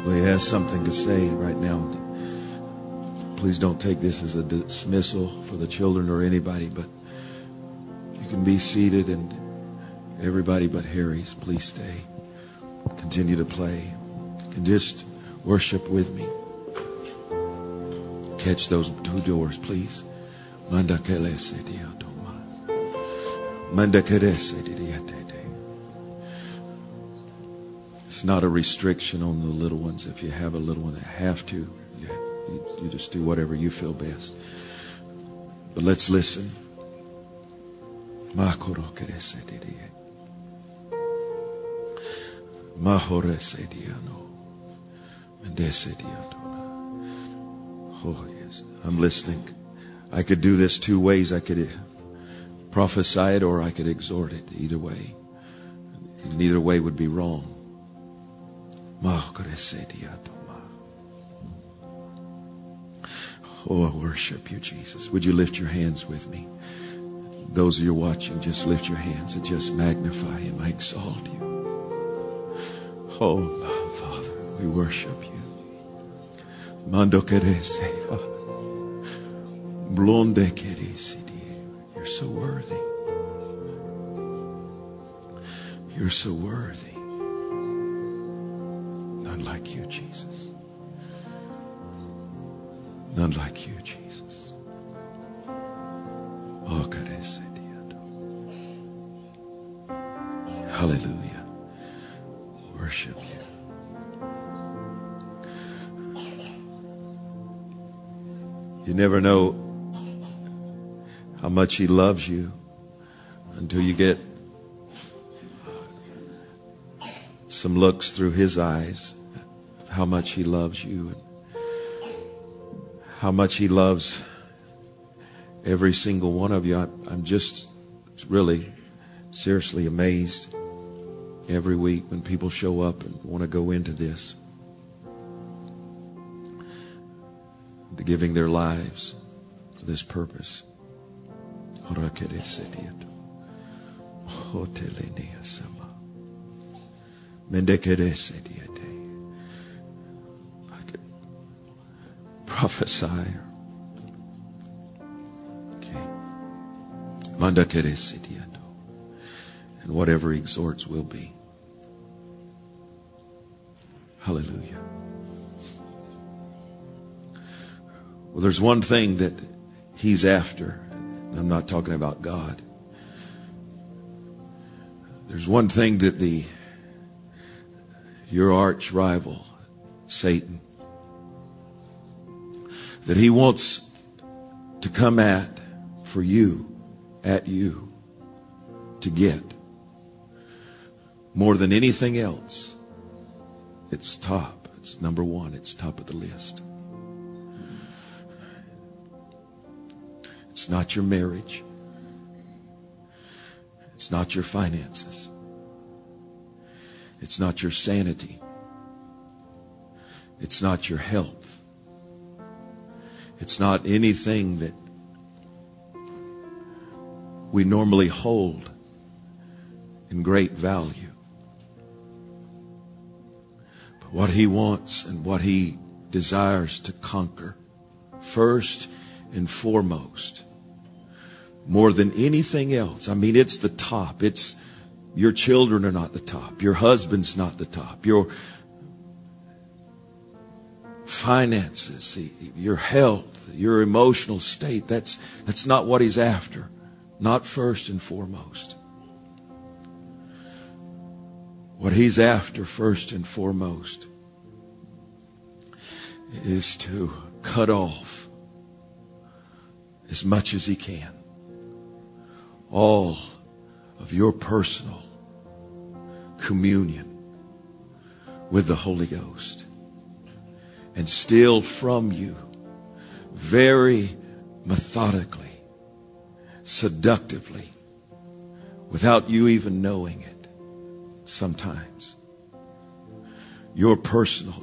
Well, he has something to say right now. Please don't take this as a dismissal for the children or anybody, but you can be seated, and everybody but Harry's, please stay. Continue to play. You can just worship with me. Catch those two doors, please. Manda kelese diatoma. Manda kelese diatete. It's not a restriction on the little ones. If you have a little one that have to, you just do whatever you feel best. But let's listen. Makoro kelese diye. Mahore se diano. Mendese diatona. Oh yes, I'm listening. I could do this two ways. I could prophesy it or I could exhort it. Either way. And neither way would be wrong. Oh, I worship you, Jesus. Would you lift your hands with me? Those of you watching, just lift your hands and just magnify Him. I exalt you. Oh, my Father, we worship you. Mando kerese. Blonde kerese. You're so worthy. You're so worthy. None like you, Jesus. None like you, Jesus. Oh, kerese. Hallelujah. Worship you. You never know how much He loves you until you get some looks through His eyes of how much He loves you and how much He loves every single one of you. I'm just really seriously amazed every week when people show up and want to go into this, to giving their lives for this purpose. I could prophesy. Okay. And whatever He exhorts will be. Hallelujah. Well, there's one thing that He's after. I'm not talking about God. There's one thing that your arch rival, Satan, that he wants to come at you, to get. More than anything else, it's top. It's number one. It's top of the list. It's not your marriage. It's not your finances. It's not your sanity. It's not your health. It's not anything that we normally hold in great value. But what He wants and what He desires to conquer, first and foremost, more than anything else. I mean, it's the top. It's your children are not the top. Your husband's not the top. Your finances, your health, your emotional state, that's not what He's after. Not first and foremost. What He's after first and foremost is to cut off as much as He can all of your personal communion with the Holy Ghost and steal from you very methodically, seductively, without you even knowing it sometimes, your personal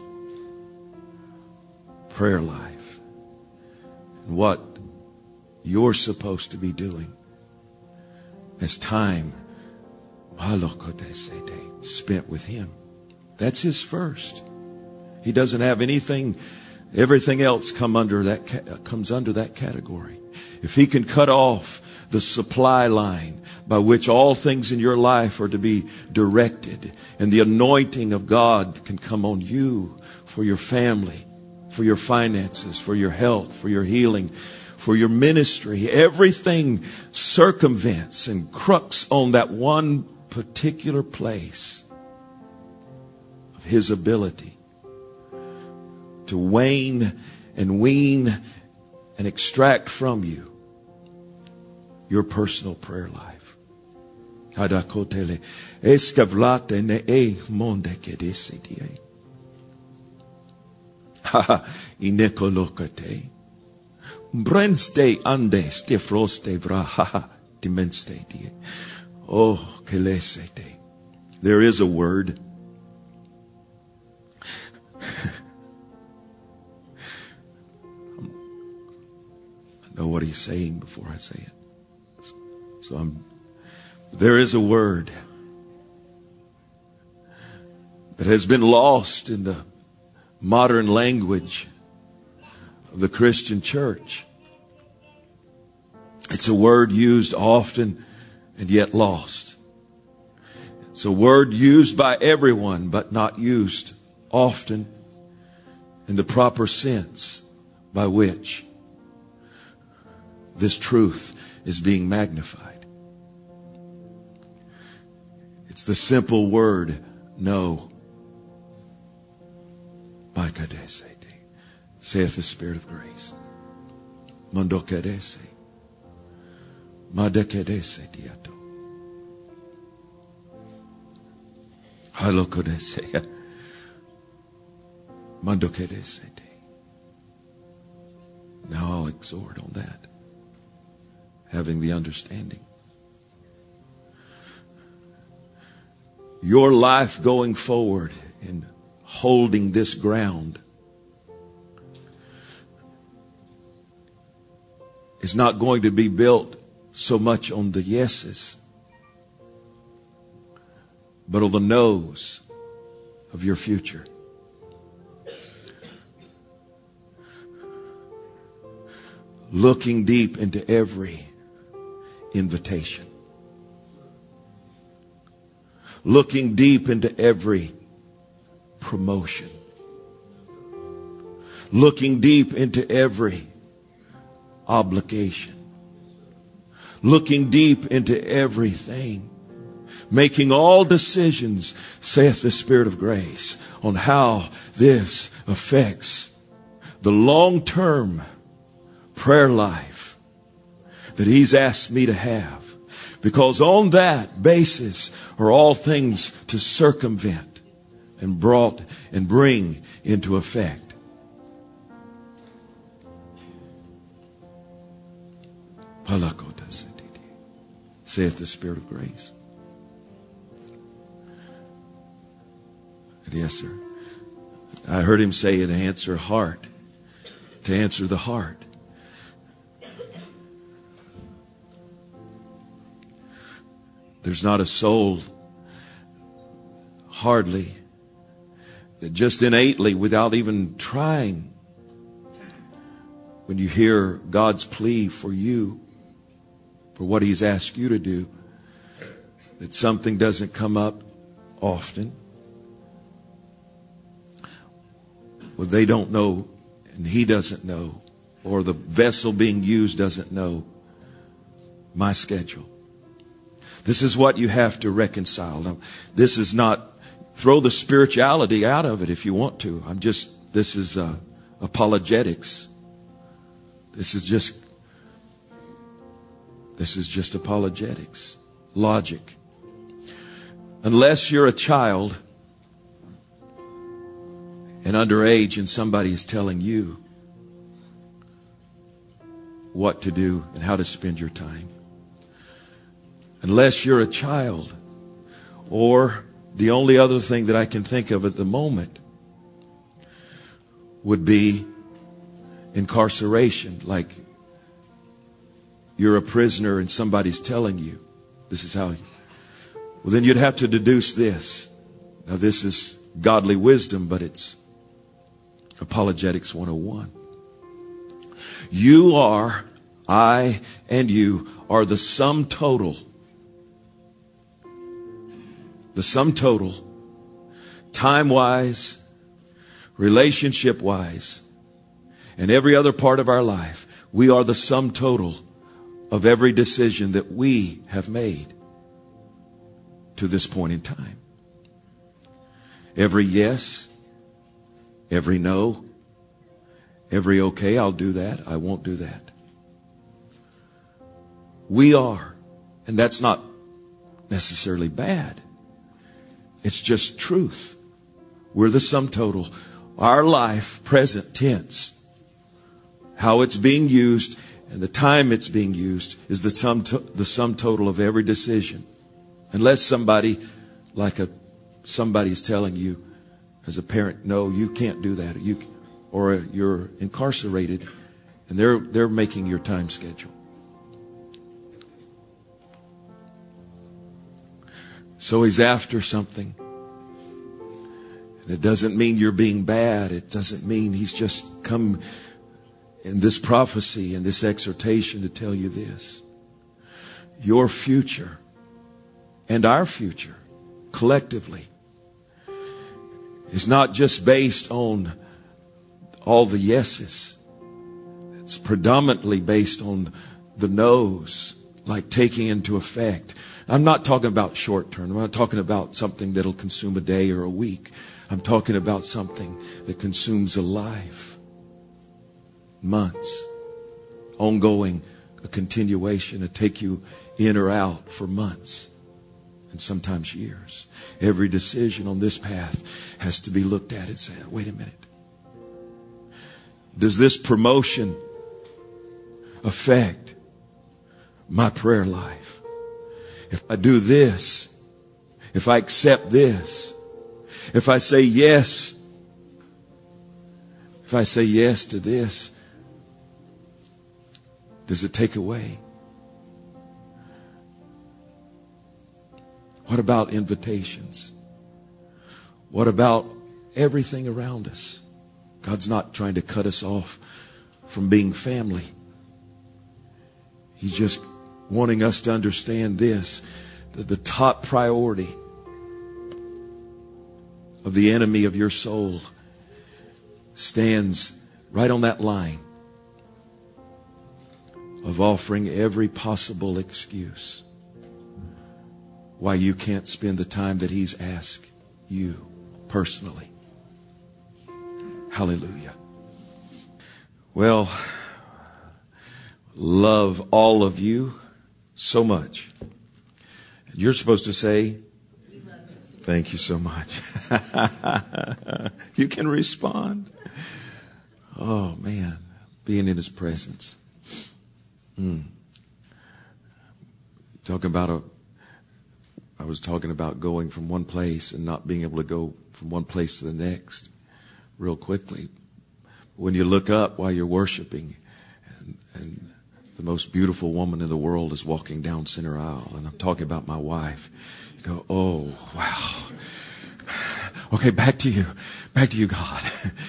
prayer life and what you're supposed to be doing as time spent with Him. That's His first. He doesn't have anything. Everything else comes under that category. If He can cut off the supply line by which all things in your life are to be directed, and the anointing of God can come on you for your family, for your finances, for your health, for your healing, for your ministry. Everything circumvents and crooks on that one particular place of His ability to wane and wean and extract from you your personal prayer life. Hadakotele eskavlate ne e monde kedesitie. Ha inekolokate. Brenste ande stefroste vraha dimenste die. Oh kelesete. There is a word. I know what He's saying before I say it. So there is a word that has been lost in the modern language of the Christian church. It's a word used often and yet lost. It's a word used by everyone but not used often in the proper sense by which this truth is being magnified. It's the simple word, no. Saith the Spirit of grace. Mandokedese. Madekedese diato. Halokodese. Mandokedese. Now I'll exhort on that. Having the understanding. Your life going forward in holding this ground is not going to be built so much on the yeses, but on the no's of your future. Looking deep into every invitation. Looking deep into every promotion. Looking deep into every obligation. Looking deep into everything. Making all decisions, saith the Spirit of grace, on how this affects the long-term prayer life that He's asked me to have. Because on that basis are all things to circumvent and bring into effect. Saith the Spirit of grace. Yes, sir. I heard Him say to answer heart. To answer the heart. There's not a soul, hardly, that just innately, without even trying, when you hear God's plea for you, for what He's asked you to do, that something doesn't come up often. Well, they don't know, and He doesn't know, or the vessel being used doesn't know my schedule. This is what you have to reconcile. Now, this is not, throw the spirituality out of it if you want to. This is apologetics. This is just apologetics. Logic. Unless you're a child and underage and somebody is telling you what to do and how to spend your time. Unless you're a child, or the only other thing that I can think of at the moment would be incarceration. Like you're a prisoner and somebody's telling you this is how you... Well, then you'd have to deduce this. Now this is godly wisdom, but it's Apologetics 101. You are, I and you are the sum total. The sum total, time-wise, relationship-wise, and every other part of our life. We are the sum total of every decision that we have made to this point in time. Every yes, every no, every okay, I'll do that, I won't do that. We are, and that's not necessarily bad. It's just truth. We're the sum total. Our life, present tense, how it's being used and the time it's being used is the sum total of every decision. Unless somebody's telling you as a parent, no, you can't do that, or you're incarcerated, and they're making your time schedule. So he's after something. And it doesn't mean you're being bad. It doesn't mean he's just come in this prophecy and this exhortation to tell you this. Your future and our future collectively is not just based on all the yeses. It's predominantly based on the no's, like taking into effect. I'm not talking about short term. I'm not talking about something that'll consume a day or a week. I'm talking about something that consumes a life. Months. Ongoing, a continuation to take you in or out for months. And sometimes years. Every decision on this path has to be looked at and said, wait a minute. Does this promotion affect my prayer life? If I do this, if I accept this, if I say yes to this, does it take away? What about invitations? What about everything around us? God's not trying to cut us off from being family. He's just wanting us to understand this, that the top priority of the enemy of your soul stands right on that line of offering every possible excuse why you can't spend the time that he's asked you personally. Hallelujah. Well, love all of you so much. You're supposed to say, thank you so much. You can respond. Oh, man. Being in his presence. I was talking about going from one place and not being able to go from one place to the next real quickly. When you look up while you're worshiping and the most beautiful woman in the world is walking down center aisle, and I'm talking about my wife, you go, oh, wow. Okay, back to you. Back to you, God.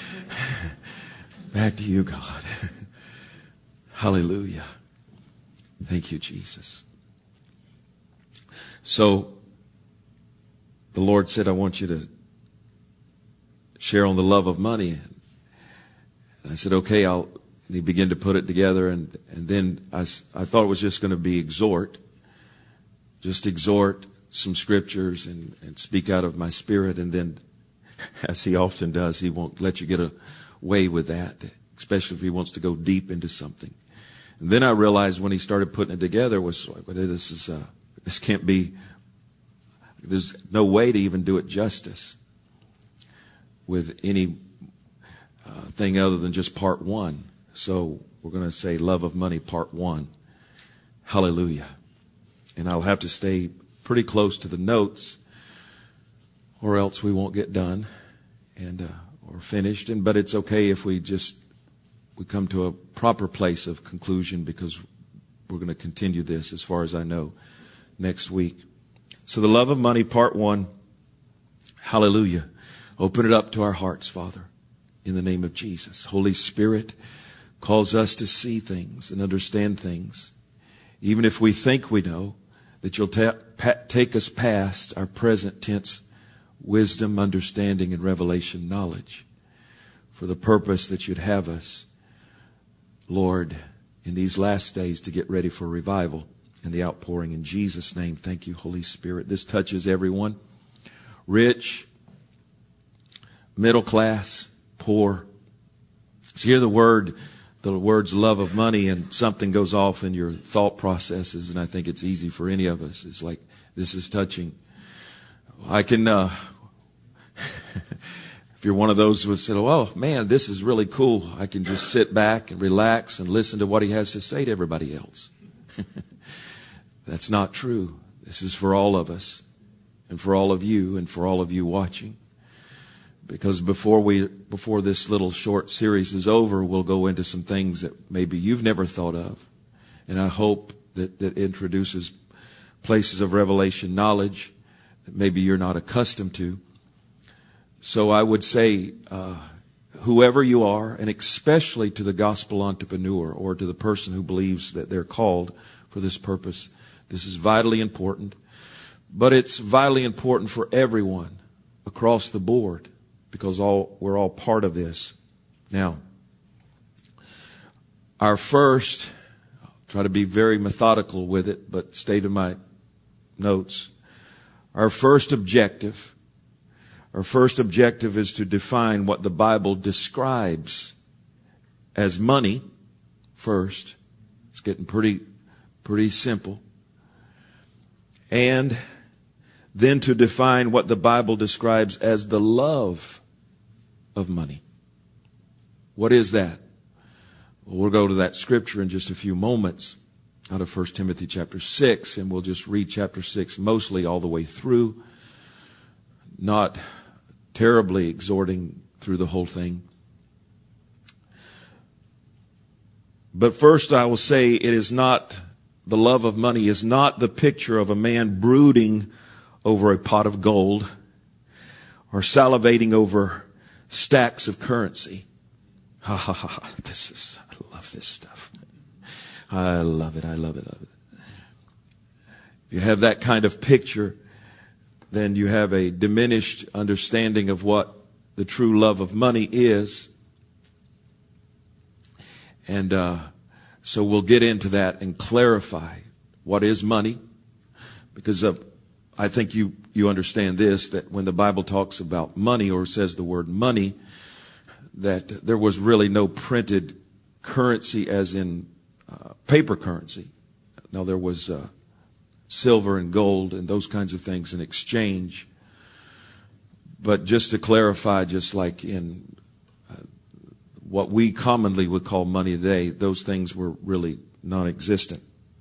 Back to you, God. Hallelujah. Thank you, Jesus. So, the Lord said, I want you to share on the love of money. And I said, okay, and he began to put it together. And then I thought it was just going to be exhort some scriptures and speak out of my spirit. And then, as he often does, he won't let you get away with that, especially if he wants to go deep into something. And then I realized when he started putting it together this can't be, there's no way to even do it justice with any thing other than just part one. So we're going to say Love of Money part 1. Hallelujah. And I'll have to stay pretty close to the notes or else we won't get done or finished. But it's okay if we come to a proper place of conclusion, because we're going to continue this, as far as I know, next week. So the love of money, part 1. Hallelujah. Open it up to our hearts, Father. in the name of Jesus. Holy Spirit, cause us to see things and understand things, even if we think we know, that you'll take us past our present tense wisdom, understanding, and revelation knowledge for the purpose that you'd have us, Lord, in these last days to get ready for revival and the outpouring. In Jesus' name, thank you, Holy Spirit. This touches everyone, rich, middle class, poor. So you hear the words love of money, and something goes off in your thought processes, and I think it's easy for any of us. It's like, this is touching. I can, if you're one of those who said, oh man, this is really cool, I can just sit back and relax and listen to what he has to say to everybody else. That's not true. This is for all of us, and for all of you, and for all of you watching. Because before this little short series is over, we'll go into some things that maybe you've never thought of. And I hope that introduces places of revelation knowledge that maybe you're not accustomed to. So I would say, whoever you are, and especially to the gospel entrepreneur or to the person who believes that they're called for this purpose, this is vitally important. But it's vitally important for everyone across the board, because we're all part of this. Now, our first, I'll try to be very methodical with it, but stay to my notes. Our first objective is to define what the Bible describes as money first. It's getting pretty simple. And then to define what the Bible describes as the love of money. What is that? Well, we'll go to that scripture in just a few moments out of 1 Timothy chapter 6, and we'll just read chapter 6 mostly all the way through, not terribly exhorting through the whole thing. But first I will say the love of money is not the picture of a man brooding over a pot of gold or salivating over stacks of currency. I love this stuff. I love it. If you have that kind of picture, then you have a diminished understanding of what the true love of money is. And so we'll get into that and clarify what is money, because I think you understand this, that when the Bible talks about money or says the word money, that there was really no printed currency as in paper currency. Now there was silver and gold and those kinds of things in exchange. But just to clarify, just like in what we commonly would call money today, those things were really non-existent.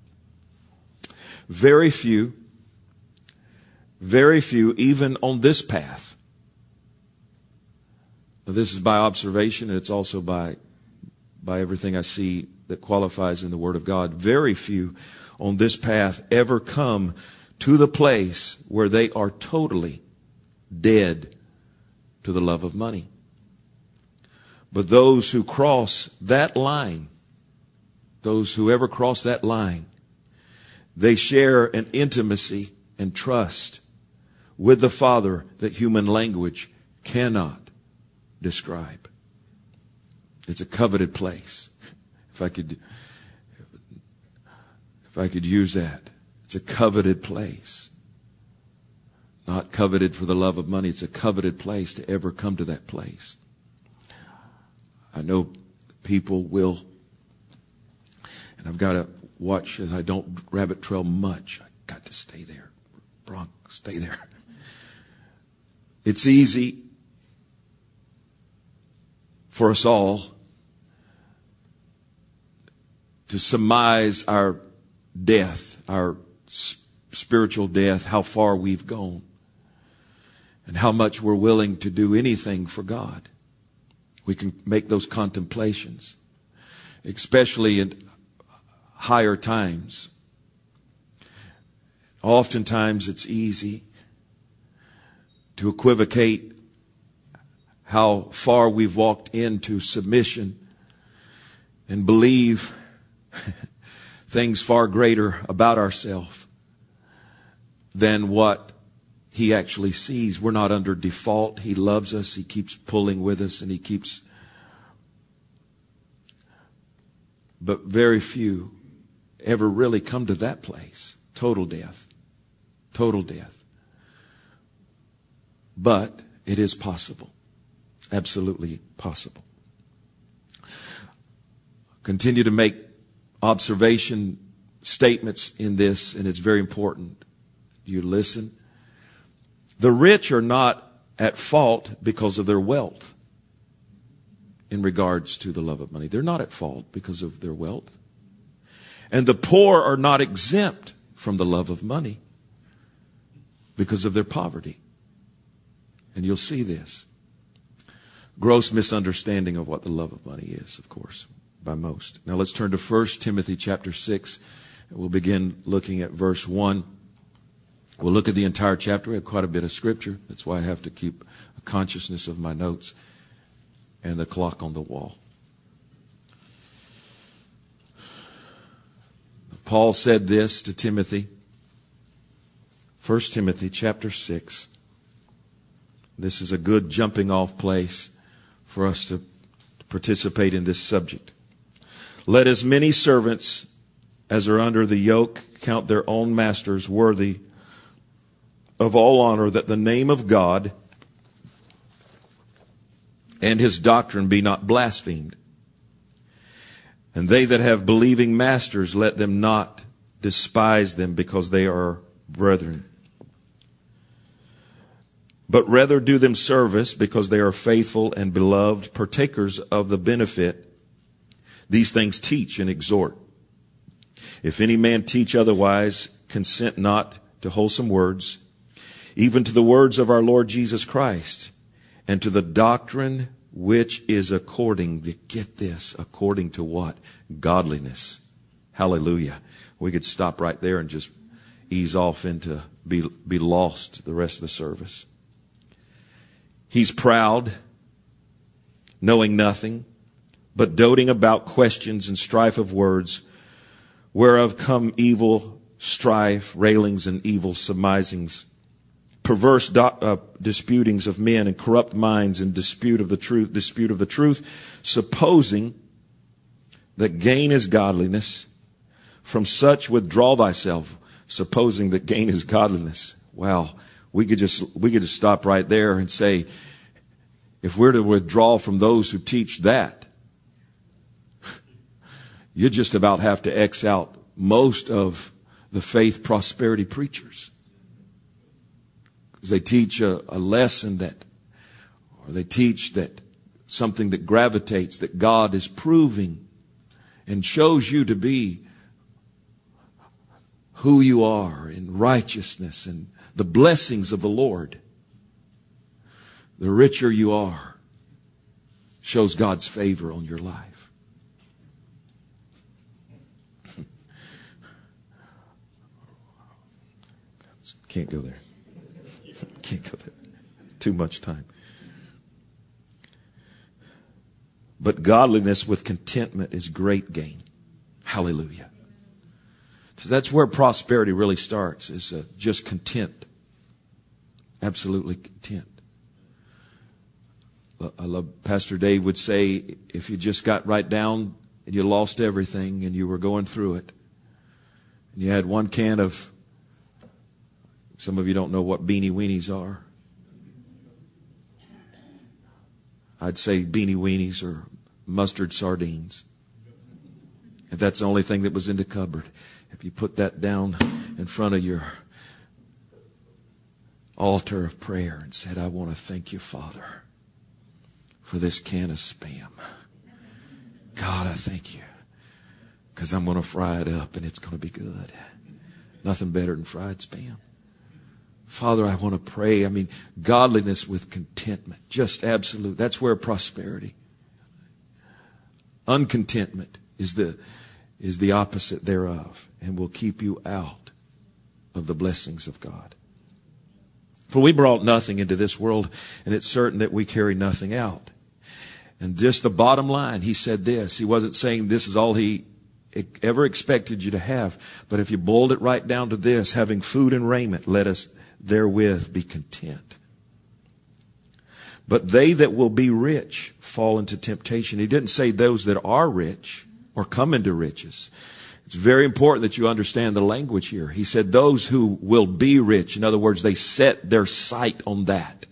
Very few, even on this path. Now, this is by observation, and it's also by everything I see that qualifies in the Word of God. Very few on this path ever come to the place where they are totally dead to the love of money. But those who cross that line, those who ever cross that line, they share an intimacy and trust with the Father that human language cannot describe. It's a coveted place. If I could use that. It's a coveted place. Not coveted for the love of money. It's a coveted place to ever come to that place. I know people will, and I've got to watch that I don't rabbit trail much. I got to stay there. Bronk, stay there. It's easy for us all to surmise our death, our spiritual death, how far we've gone, and how much we're willing to do anything for God. We can make those contemplations, especially in higher times. Oftentimes it's easy to equivocate how far we've walked into submission and believe things far greater about ourselves than what He actually sees. We're not under default. He loves us. He keeps pulling with us, and He keeps. But very few ever really come to that place. Total death. Total death. But it is possible. Absolutely possible. Continue to make observation statements in this, and it's very important. You listen. The rich are not at fault because of their wealth in regards to the love of money. They're not at fault because of their wealth. And the poor are not exempt from the love of money because of their poverty. And you'll see this. Gross misunderstanding of what the love of money is, of course, by most. Now let's turn to 1 Timothy chapter 6. We'll begin looking at verse 1. We'll look at the entire chapter. We have quite a bit of scripture. That's why I have to keep a consciousness of my notes and the clock on the wall. Paul said this to Timothy. 1 Timothy chapter 6. This is a good jumping off place for us to participate in this subject. Let as many servants as are under the yoke count their own masters worthy of all honor, that the name of God and His doctrine be not blasphemed. And they that have believing masters, let them not despise them, because they are brethren. But rather do them service, because they are faithful and beloved, partakers of the benefit. These things teach and exhort. If any man teach otherwise, consent not to wholesome words, even to the words of our Lord Jesus Christ, and to the doctrine which is according, get this, according to what? Godliness. Hallelujah. We could stop right there and just ease off into be lost the rest of the service. He's proud, knowing nothing, but doting about questions and strife of words, whereof come evil strife, railings, and evil surmisings, perverse disputings of men, and corrupt minds, and dispute of the truth, supposing that gain is godliness. From such withdraw thyself, supposing that gain is godliness. Wow. We could just stop right there and say, if we're to withdraw from those who teach that, you just about have to X out most of the faith prosperity preachers. Because they teach a lesson that, or they teach that something that gravitates, that God is proving and shows you to be who you are in righteousness and the blessings of the Lord. The richer you are, shows God's favor on your life. Can't go there. Can't go there. Too much time. But godliness with contentment is great gain. Hallelujah. So that's where prosperity really starts, is just content. Absolutely content. I love Pastor Dave would say, if you just got right down and you lost everything and you were going through it, and you had one can of, some of you don't know what beanie weenies are. I'd say beanie weenies or mustard sardines. If that's the only thing that was in the cupboard. If you put that down in front of your altar of prayer and said, I want to thank you, Father, for this can of Spam. God, I thank you, because I'm going to fry it up and it's going to be good. Nothing better than fried Spam. Father, I want to pray. Godliness with contentment. Just absolute. That's where prosperity. Uncontentment is the opposite thereof, and will keep you out of the blessings of God. For we brought nothing into this world, and it's certain that we carry nothing out. And just the bottom line, he said this. He wasn't saying this is all he ever expected you to have. But if you boiled it right down to this, having food and raiment, let us therewith be content. But they that will be rich fall into temptation. He didn't say those that are rich or come into riches. It's very important that you understand the language here. He said those who will be rich. In other words, they set their sight on that.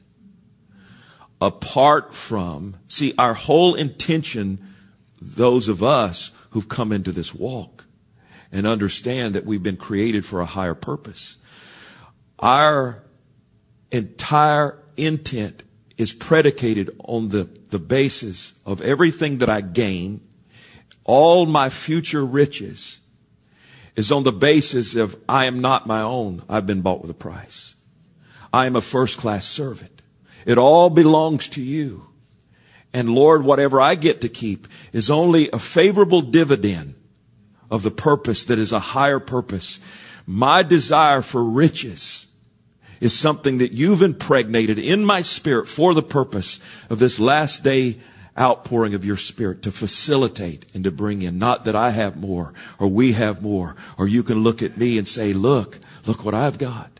Apart from, see, our whole intention, those of us who've come into this walk and understand that we've been created for a higher purpose. Our entire intent is predicated on the basis of everything that I gain. All my future riches is on the basis of I am not my own. I've been bought with a price. I am a first-class servant. It all belongs to you. And Lord, whatever I get to keep is only a favorable dividend of the purpose that is a higher purpose. My desire for riches is something that you've impregnated in my spirit for the purpose of this last day outpouring of your Spirit to facilitate and to bring in. Not that I have more or we have more or you can look at me and say, look what I've got.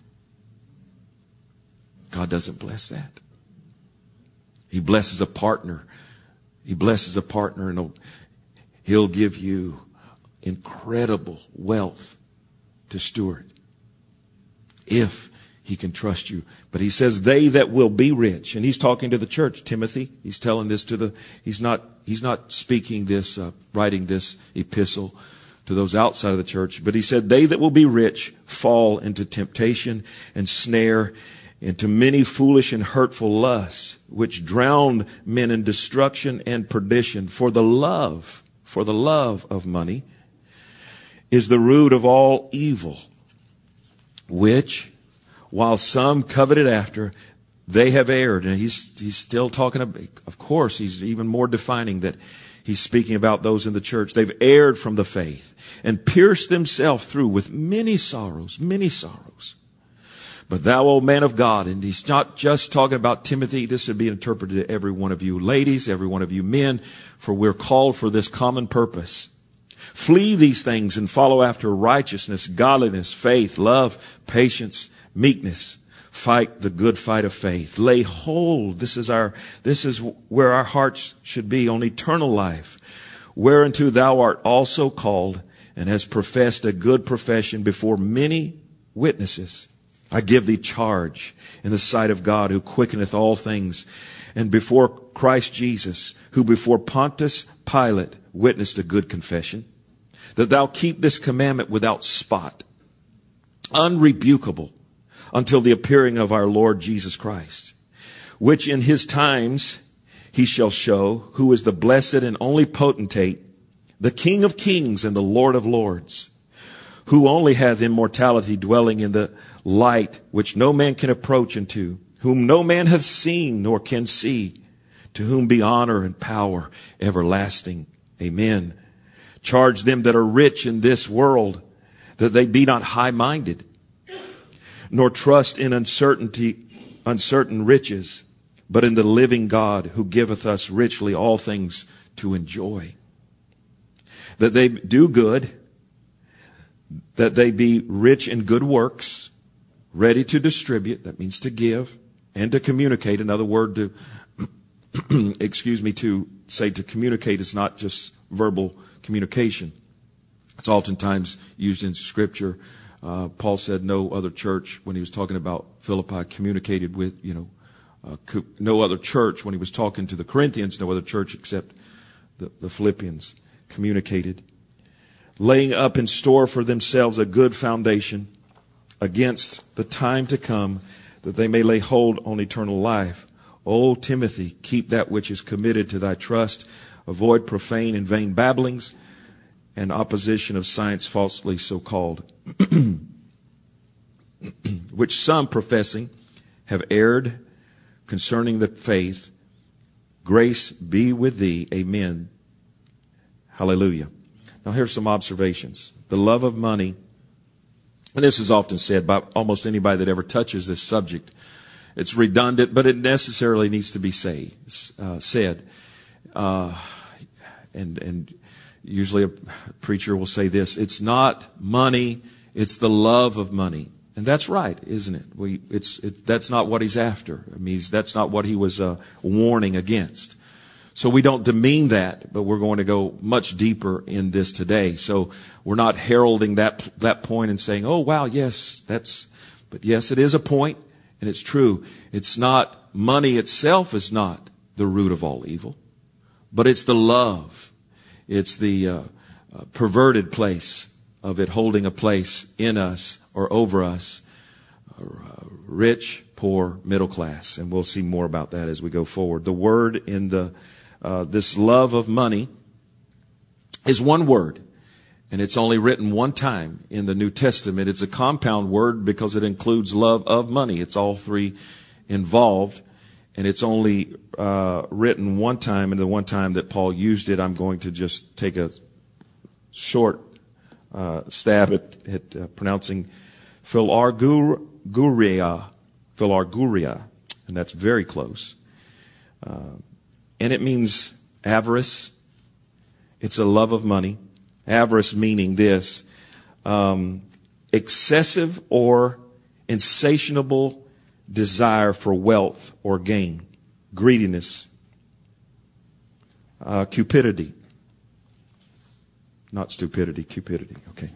God doesn't bless that. He blesses a partner. He blesses a partner and He'll give you incredible wealth to steward if He can trust you. But he says they that will be rich. And he's talking to the church, Timothy. He's telling this to he's not speaking this, writing this epistle to those outside of the church. But he said they that will be rich fall into temptation and snare, into many foolish and hurtful lusts, which drown men in destruction and perdition. For the love of money is the root of all evil, which, while some coveted after, they have erred. And he's still talking about, of course, he's even more defining that he's speaking about those in the church. They've erred from the faith and pierced themselves through with many sorrows. But thou, O man of God, and he's not just talking about Timothy. This would be interpreted to every one of you ladies, every one of you men, for we're called for this common purpose. Flee these things and follow after righteousness, godliness, faith, love, patience, meekness. Fight the good fight of faith. Lay hold. This is where our hearts should be, on eternal life, whereunto thou art also called and hast professed a good profession before many witnesses. I give thee charge in the sight of God, who quickeneth all things, and before Christ Jesus, who before Pontius Pilate witnessed a good confession, that thou keep this commandment without spot, unrebukable, until the appearing of our Lord Jesus Christ, which in his times he shall show, who is the blessed and only potentate, the King of kings and the Lord of lords, who only hath immortality, dwelling in the light which no man can approach unto, whom no man hath seen nor can see, to whom be honor and power everlasting. Amen. Charge them that are rich in this world, that they be not high-minded, nor trust in uncertain riches, but in the living God, who giveth us richly all things to enjoy. That they do good, that they be rich in good works, ready to distribute, that means to give, and to communicate. Another word to, to say to communicate is not just verbal communication. It's oftentimes used in Scripture. Paul said no other church, when he was talking about Philippi, communicated with, no other church, when he was talking to the Corinthians, no other church except the Philippians communicated. Laying up in store for themselves a good foundation against the time to come, that they may lay hold on eternal life. O Timothy, keep that which is committed to thy trust. Avoid profane and vain babblings and opposition of science falsely so called, which some professing have erred concerning the faith. Grace be with thee. Amen. Hallelujah. Now here's some observations. The love of money, and this is often said by almost anybody that ever touches this subject, It's redundant, but it necessarily needs to be said. And usually a preacher will say this: it's not money, it's the love of money. And that's right, isn't it? That's not what he's after. I mean, that's not what he was warning against. So we don't demean that, but we're going to go much deeper in this today. So we're not heralding that point and saying, oh, wow, yes, but yes, it is a point, and it's true. It's not, money itself is not the root of all evil, but it's the love. It's the perverted place of it holding a place in us or over us, rich, poor, middle class. And we'll see more about that as we go forward. The word in this love of money is one word, and it's only written one time in the New Testament. It's a compound word because it includes love of money. It's all three involved, and it's only written one time, and the one time that Paul used it, I'm going to just take a short stab at pronouncing philarguria, and that's very close. And it means avarice. It's a love of money. Avarice meaning this: excessive or insatiable desire for wealth or gain, greediness, cupidity. Not stupidity, cupidity. Okay.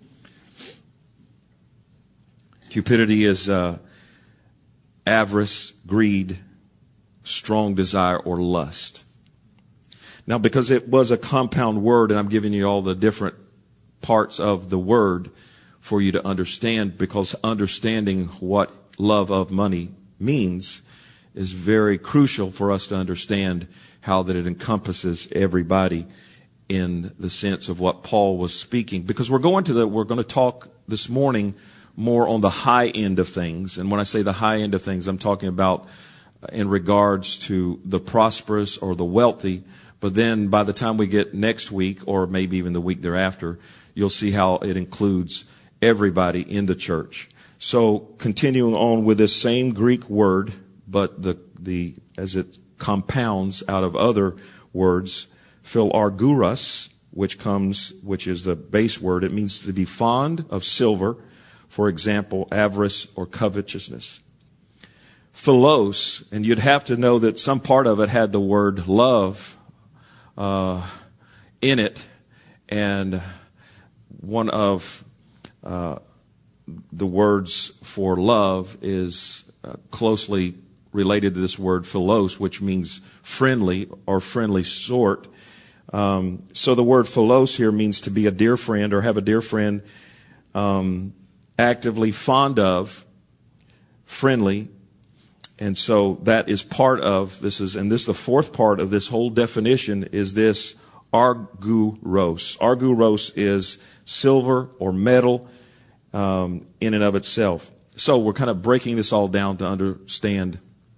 Cupidity is avarice, greed, strong desire, or lust. Now, because it was a compound word, and I'm giving you all the different parts of the word for you to understand, because understanding what love of money means is very crucial for us to understand how that it encompasses everybody in the sense of what Paul was speaking. Because we're going to talk this morning more on the high end of things. And when I say the high end of things, I'm talking about in regards to the prosperous or the wealthy. But then by the time we get next week, or maybe even the week thereafter, you'll see how it includes everybody in the church. So continuing on with this same Greek word, but the as it compounds out of other words, philarguras, which is the base word. It means to be fond of silver, for example, avarice or covetousness. Philos, and you'd have to know that some part of it had the word love in it, and one of the words for love is closely related to this word philos, which means friendly or friendly sort. So the word philos here means to be a dear friend or have a dear friend, actively fond of, friendly. And so that is part of this is the fourth part of this whole definition is this arguros. Arguros is silver or metal in and of itself. So we're kind of breaking this all down to understand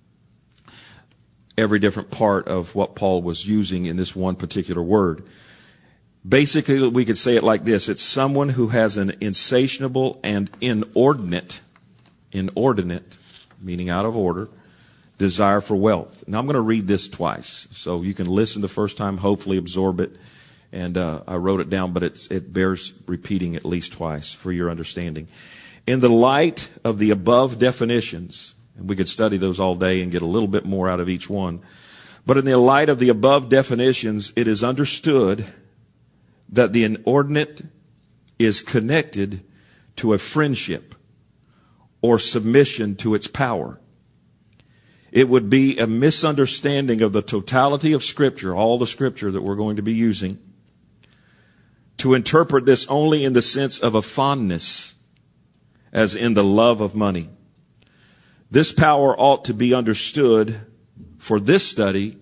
every different part of what Paul was using in this one particular word. Basically, we could say it like this: it's someone who has an insatiable and inordinate, meaning out of order, desire for wealth. Now I'm going to read this twice, so you can listen the first time, hopefully absorb it. And I wrote it down, but it bears repeating at least twice for your understanding. In the light of the above definitions, and we could study those all day and get a little bit more out of each one, but in the light of the above definitions, it is understood that the inordinate is connected to a friendship or submission to its power. It would be a misunderstanding of the totality of Scripture, all the Scripture that we're going to be using, to interpret this only in the sense of a fondness, as in the love of money. This power ought to be understood for this study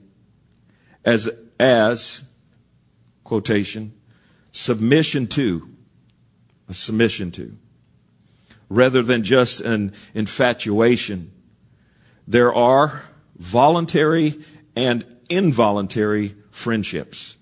as quotation, submission to, rather than just an infatuation. There are voluntary and involuntary friendships.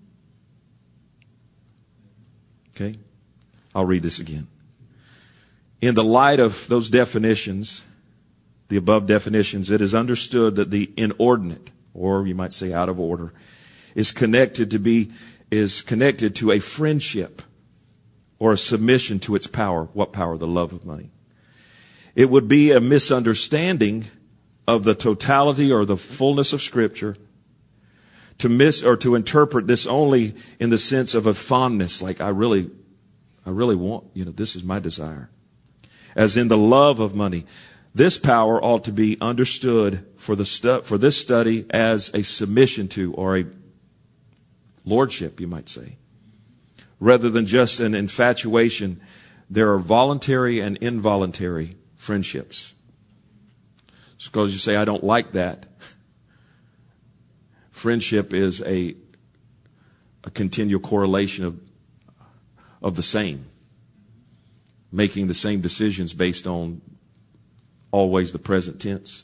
Okay? I'll read this again. In the light of those definitions, the above definitions, it is understood that the inordinate, or you might say out of order, is connected to a friendship or a submission to its power. What power? The love of money. It would be a misunderstanding of the totality or the fullness of Scripture to miss or to interpret this only in the sense of a fondness, like I really want, this is my desire. As in the love of money. This power ought to be understood for this study as a submission to, or a lordship, you might say. Rather than just an infatuation, there are voluntary and involuntary friendships. Suppose you say, I don't like that. Friendship is a continual correlation of the same. Making the same decisions based on always the present tense.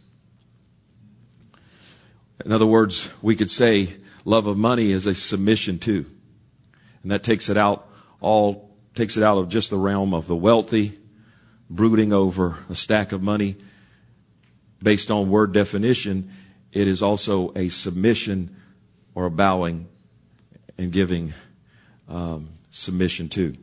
In other words, we could say love of money is a submission to. And that takes it out of just the realm of the wealthy, brooding over a stack of money. Based on word definition, it is also a submission or a bowing and giving submission to.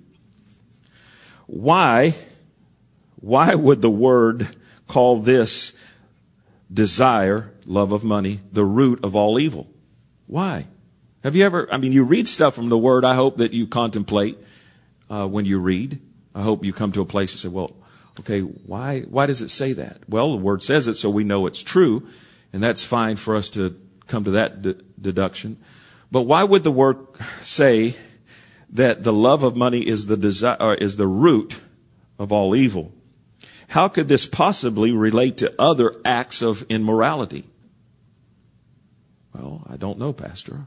Why would the word call this desire, love of money, the root of all evil? Why? Have you ever, you read stuff from the Word. I hope that you contemplate when you read. I hope you come to a place and say, well, okay, why does it say that? Well, the Word says it so we know it's true, and that's fine for us to come to that deduction. But why would the Word say that the love of money is the desire, or is the root of all evil? How could this possibly relate to other acts of immorality? Well, I don't know, Pastor.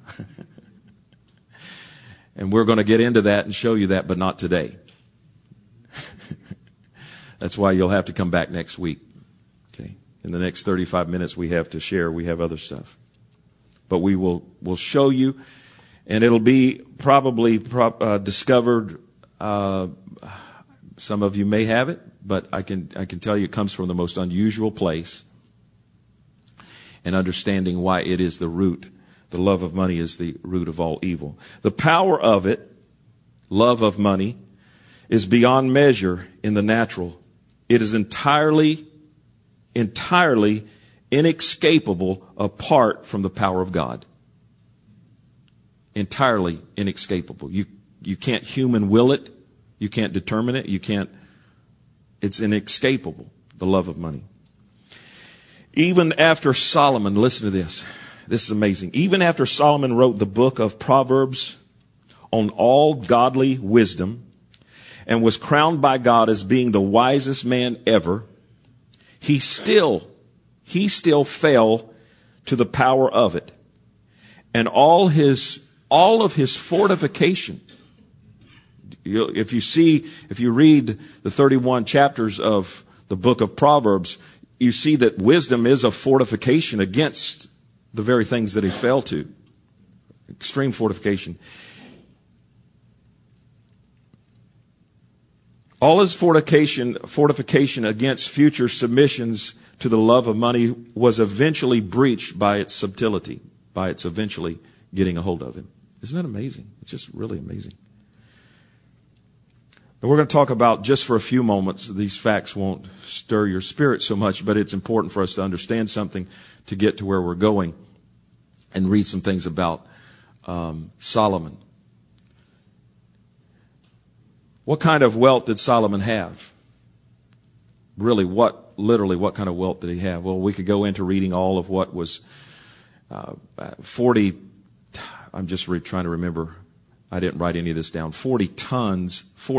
And we're going to get into that and show you that, but not today. That's why you'll have to come back next week. Okay. In the next 35 minutes we have to share. We have other stuff. But we'll show you, and it'll be probably discovered. Some of you may have it, but I can tell you it comes from the most unusual place. And understanding why it is the root. The love of money is the root of all evil. The power of it, love of money, is beyond measure in the natural. It is entirely inescapable apart from the power of God. Entirely inescapable. You can't human will it. You can't determine it. It's inescapable, the love of money. Even after Solomon, listen to this. This is amazing. Even after Solomon wrote the book of Proverbs on all godly wisdom and was crowned by God as being the wisest man ever, he still fell to the power of it. And all of his fortification. If you read the 31 chapters of the book of Proverbs, you see that wisdom is a fortification against the very things that he fell to. Extreme fortification. All his fortification against future submissions to the love of money was eventually breached by its subtlety, by its eventually getting a hold of him. Isn't that amazing? It's just really amazing. And we're going to talk about, just for a few moments, these facts won't stir your spirit so much, but it's important for us to understand something to get to where we're going and read some things about Solomon. What kind of wealth did Solomon have? Really, what kind of wealth did he have? Well, we could go into reading all of what was 40, I'm just trying to remember. I didn't write any of this down. 40 tons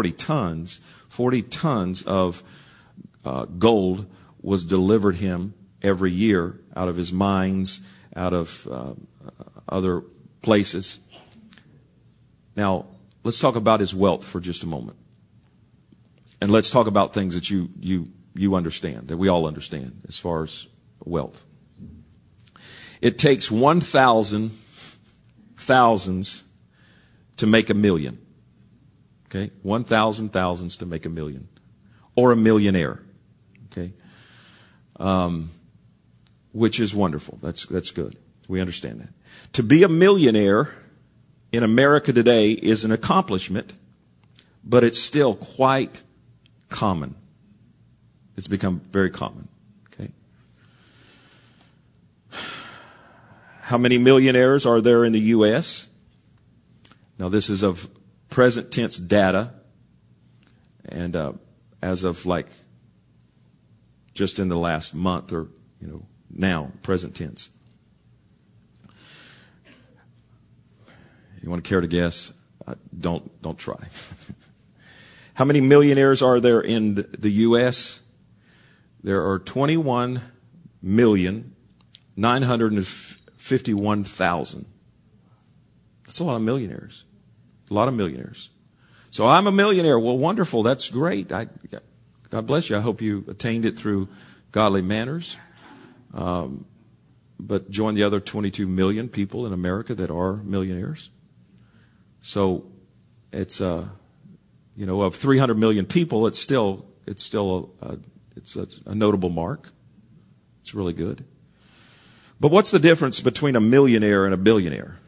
of gold was delivered him every year out of his mines, out of other places. Now, let's talk about his wealth for just a moment. And let's talk about things that you understand, that we all understand as far as wealth. It takes 1,000 thousands to make a million. Okay? 1,000 thousands to make a million. Or a millionaire. Okay? which is wonderful. That's good. We understand that. To be a millionaire in America today is an accomplishment, but it's still quite common. It's become very common. Okay. How many millionaires are there in the U.S.? Now, this is of present tense data, and as of like just in the last month, or now, present tense. You want to care to guess? Don't try. How many millionaires are there in the U.S.? There are 21,951,000. That's a lot of millionaires. A lot of millionaires. So I'm a millionaire. Well, wonderful. That's great. God bless you. I hope you attained it through godly manners. But join the other 22 million people in America that are millionaires. So it's of 300 million people, it's still a notable mark. It's really good. But what's the difference between a millionaire and a billionaire?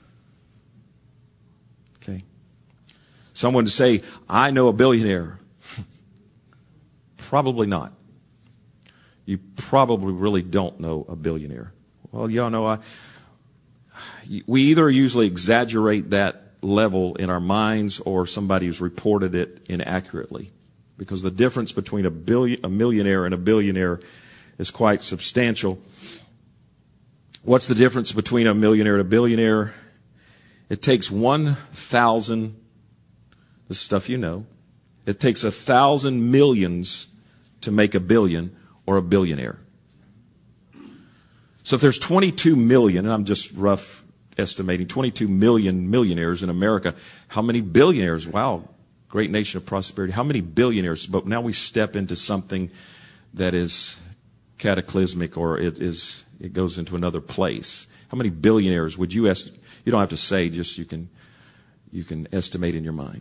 Okay. Someone to say, I know a billionaire. Probably not. You probably really don't know a billionaire. Well, y'all know we either usually exaggerate that level in our minds, or somebody who's reported it inaccurately, because the difference between a millionaire and a billionaire is quite substantial. What's the difference between a millionaire and a billionaire? It takes 1,000, this stuff you know, it takes 1,000 millions to make a billion or a billionaire. So if there's 22 million, and I'm just rough estimating 22 million millionaires in America, how many billionaires? Wow, great nation of prosperity. How many billionaires? But now we step into something that is cataclysmic, or it goes into another place. How many billionaires would you estimate? You don't have to say, just you can estimate in your mind.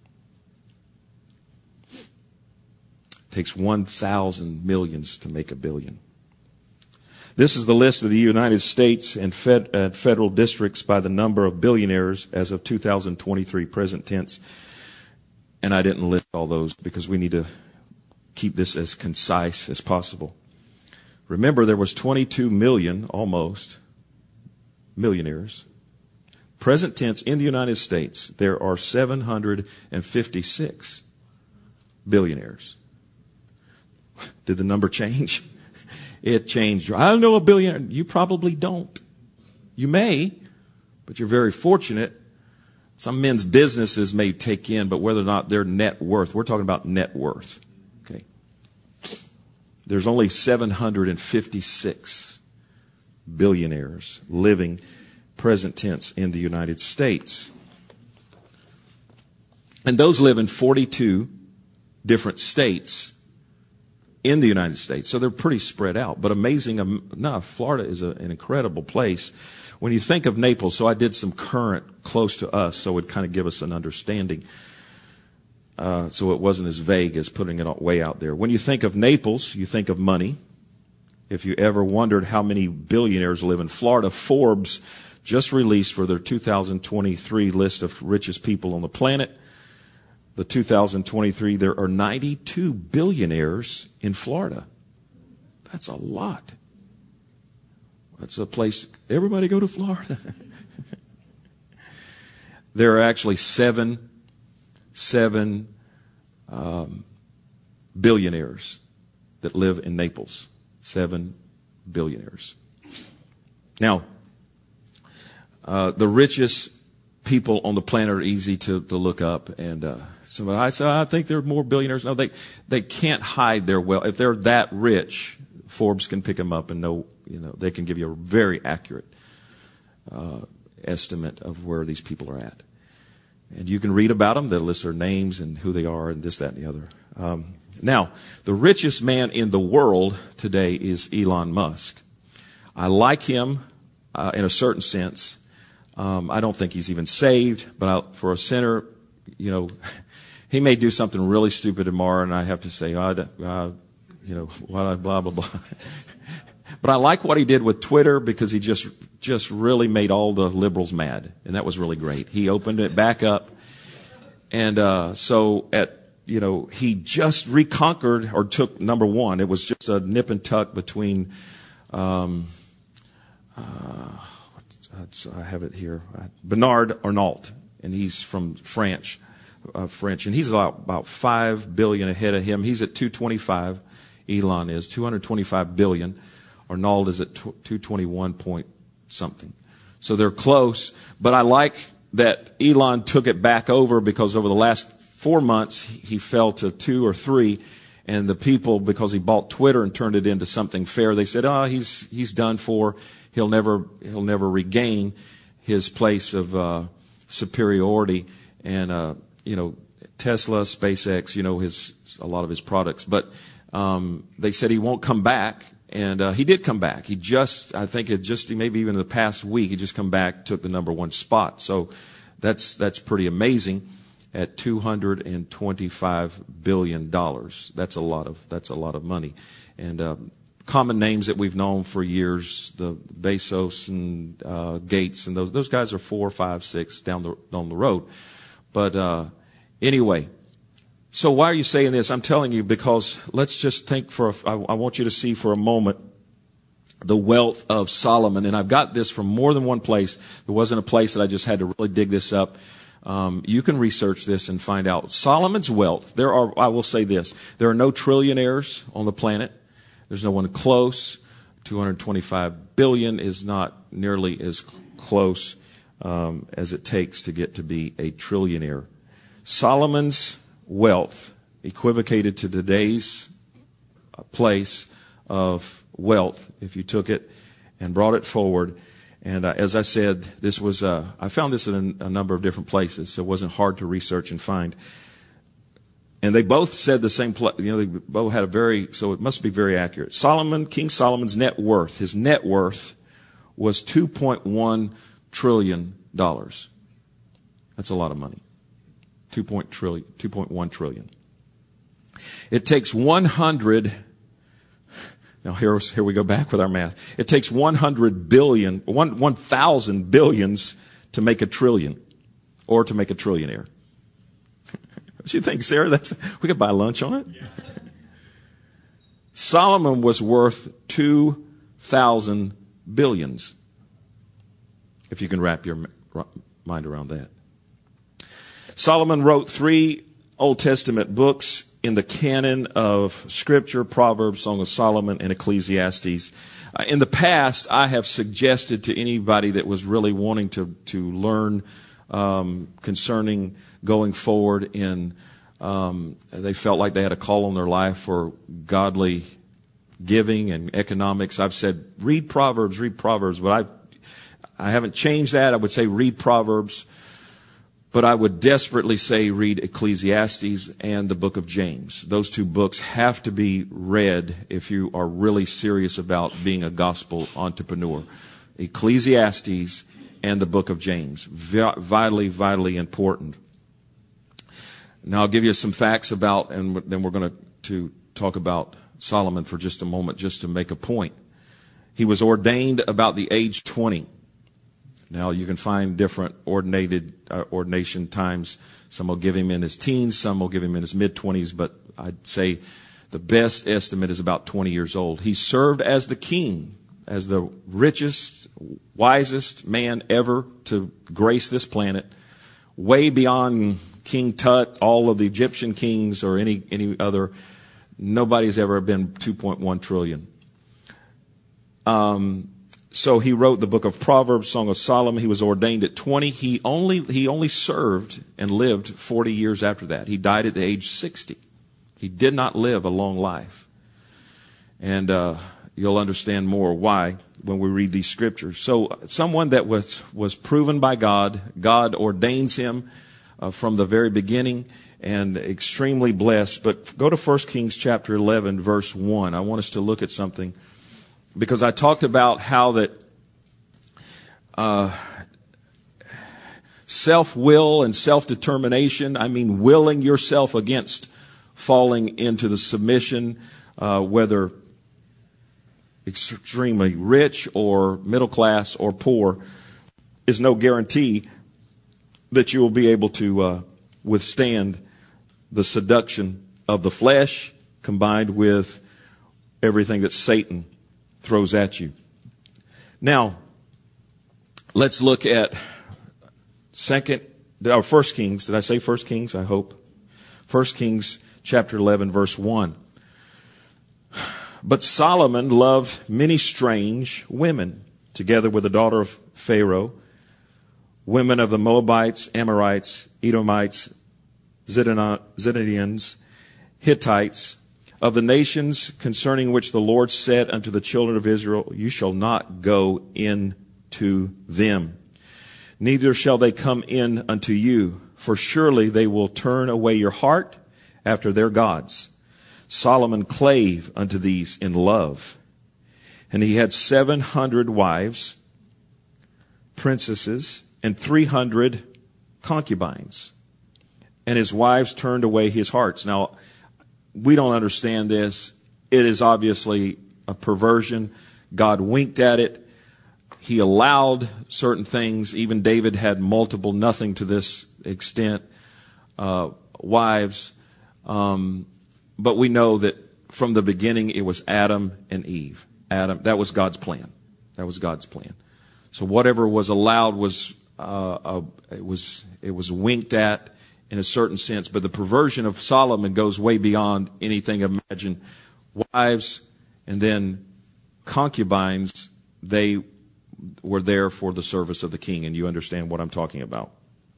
It takes 1,000 millions to make a billion. This is the list of the United States and federal districts by the number of billionaires as of 2023, present tense. And I didn't list all those because we need to keep this as concise as possible. Remember, there was 22 million, almost, millionaires. Present tense, in the United States, there are 756 billionaires. Did the number change? It changed. I don't know a billionaire. You probably don't. You may, but you're very fortunate. Some men's businesses may take in, but whether or not their net worth, we're talking about net worth. Okay. There's only 756 billionaires living, present tense, in the United States. And those live in 42 different states in the United States. So they're pretty spread out. But amazing enough, Florida is an incredible place. When you think of Naples, so I did some current close to us, so it would kind of give us an understanding. So it wasn't as vague as putting it way out there. When you think of Naples, you think of money. If you ever wondered how many billionaires live in Florida, Forbes just released for their 2023 list of richest people on the planet. The 2023, there are 92 billionaires in Florida. That's a lot. That's a place, everybody go to Florida. There are actually seven billionaires that live in Naples. 7 billionaires. Now, the richest people on the planet are easy to look up, and somebody I say, I think there are more billionaires. No, they can't hide their wealth. If they're that rich, Forbes can pick them up and know, they can give you a very accurate estimate of where these people are at. And you can read about them. They'll list their names and who they are and this, that, and the other. Now, the richest man in the world today is Elon Musk. I like him in a certain sense. I don't think he's even saved, but for a sinner, he may do something really stupid tomorrow, and I have to say, blah, blah, blah. But I like what he did with Twitter because he just really made all the liberals mad. And that was really great. He opened it back up. And he just reconquered or took number one. It was just a nip and tuck between, I have it here, Bernard Arnault, and he's from French, and he's about 5 billion ahead of him. He's at 225. Elon is 225 billion. Arnault is at 221 point something. So they're close, but I like that Elon took it back over because over the last 4 months he fell to 2 or 3, and the people, because he bought Twitter and turned it into something fair, they said, he's done for. He'll never regain his place of superiority. And Tesla, SpaceX, a lot of his products, but they said he won't come back. And he did come back. Maybe even in the past week, he just come back, took the number one spot. So that's pretty amazing at $225 billion. That's a lot of money. And common names that we've known for years, the Bezos and Gates, and those guys are 4, 5, 6 down the road. But anyway. So why are you saying this? I'm telling you because let's just think I want you to see for a moment the wealth of Solomon. And I've got this from more than one place. There wasn't a place that I just had to really dig this up. You can research this and find out. Solomon's wealth, I will say this, there are no trillionaires on the planet. There's no one close. 225 billion is not nearly as close as it takes to get to be a trillionaire. Solomon's wealth equivocated to today's place of wealth if you took it and brought it forward. And as I said, this was I found this in a number of different places, so it wasn't hard to research and find. And they both said the same they both had so it must be very accurate. King Solomon's net worth, his net worth was $2.1 trillion. That's a lot of money. 2.1 trillion. It takes 100. Now here we go back with our math. It takes 100 billion, 1,000 billions to make a trillion, or to make a trillionaire. What do you think, Sarah? We could buy lunch on it. Yeah. Solomon was worth 2,000 billions. If you can wrap your mind around that. Solomon wrote 3 Old Testament books in the canon of Scripture: Proverbs, Song of Solomon, and Ecclesiastes. In the past, I have suggested to anybody that was really wanting to learn concerning going forward they felt like they had a call on their life for godly giving and economics. I've said, read Proverbs, but I haven't changed that. I would say read Proverbs. But I would desperately say read Ecclesiastes and the book of James. Those 2 books have to be read if you are really serious about being a gospel entrepreneur. Ecclesiastes and the book of James. Vitally, vitally important. Now I'll give you some facts about, and then we're going to talk about Solomon for just a moment, just to make a point. He was ordained about the age 20. Now, you can find different ordination times. Some will give him in his teens, some will give him in his mid-20s, but I'd say the best estimate is about 20 years old. He served as the king, as the richest, wisest man ever to grace this planet, way beyond King Tut, all of the Egyptian kings, or any other. Nobody's ever been 2.1 trillion. So he wrote the book of Proverbs, Song of Solomon. He was ordained at 20. He only served and lived 40 years after that. He died at the age 60. He did not live a long life. And you'll understand more why when we read these scriptures. So someone that was proven by God. God ordains him from the very beginning, and extremely blessed. But go to 1 Kings chapter 11, verse 1. I want us to look at something. Because I talked about how that self-will and self-determination, I mean willing yourself against falling into the submission whether extremely rich or middle class or poor, is no guarantee that you will be able to withstand the seduction of the flesh combined with everything that Satan throws at you. Now, let's look at 1 Kings. Did I say 1 Kings? I hope. 1 Kings chapter 11, verse 1. But Solomon loved many strange women, together with the daughter of Pharaoh, women of the Moabites, Amorites, Edomites, Zidonians, Hittites, of the nations concerning which the Lord said unto the children of Israel, you shall not go in to them, neither shall they come in unto you, for surely they will turn away your heart after their gods. Solomon clave unto these in love, and he had 700 wives, princesses, and 300 concubines, and his wives turned away his hearts. Now, we don't understand this. It is obviously a perversion. God winked at it. He allowed certain things. Even David had multiple, nothing to this extent, wives. But we know that from the beginning it was Adam and Eve. That was God's plan. That was God's plan. So whatever was allowed was it was winked at in a certain sense. But the perversion of Solomon goes way beyond anything imagined. Wives and then concubines, they were there for the service of the king, and you understand what I'm talking about.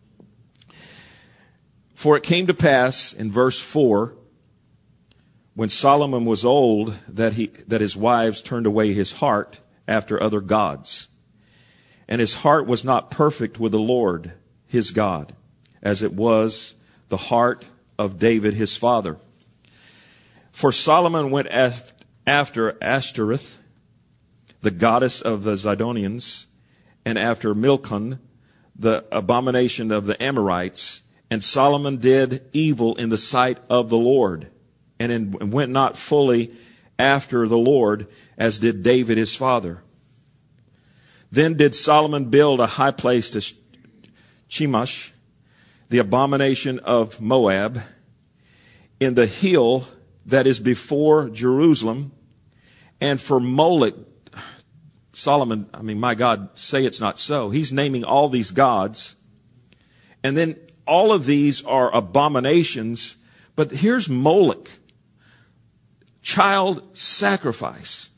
For it came to pass in verse 4, when Solomon was old, that his wives turned away his heart after other gods. And his heart was not perfect with the Lord his God, as it was the heart of David his father. For Solomon went after Ashtoreth, the goddess of the Zidonians, and after Milcom, the abomination of the Amorites. And Solomon did evil in the sight of the Lord, and went not fully after the Lord, as did David his father. Then did Solomon build a high place to Chemosh, the abomination of Moab, in the hill that is before Jerusalem, and for Molech. Solomon, my God, say it's not so. He's naming all these gods. And then all of these are abominations. But here's Molech, child sacrifice.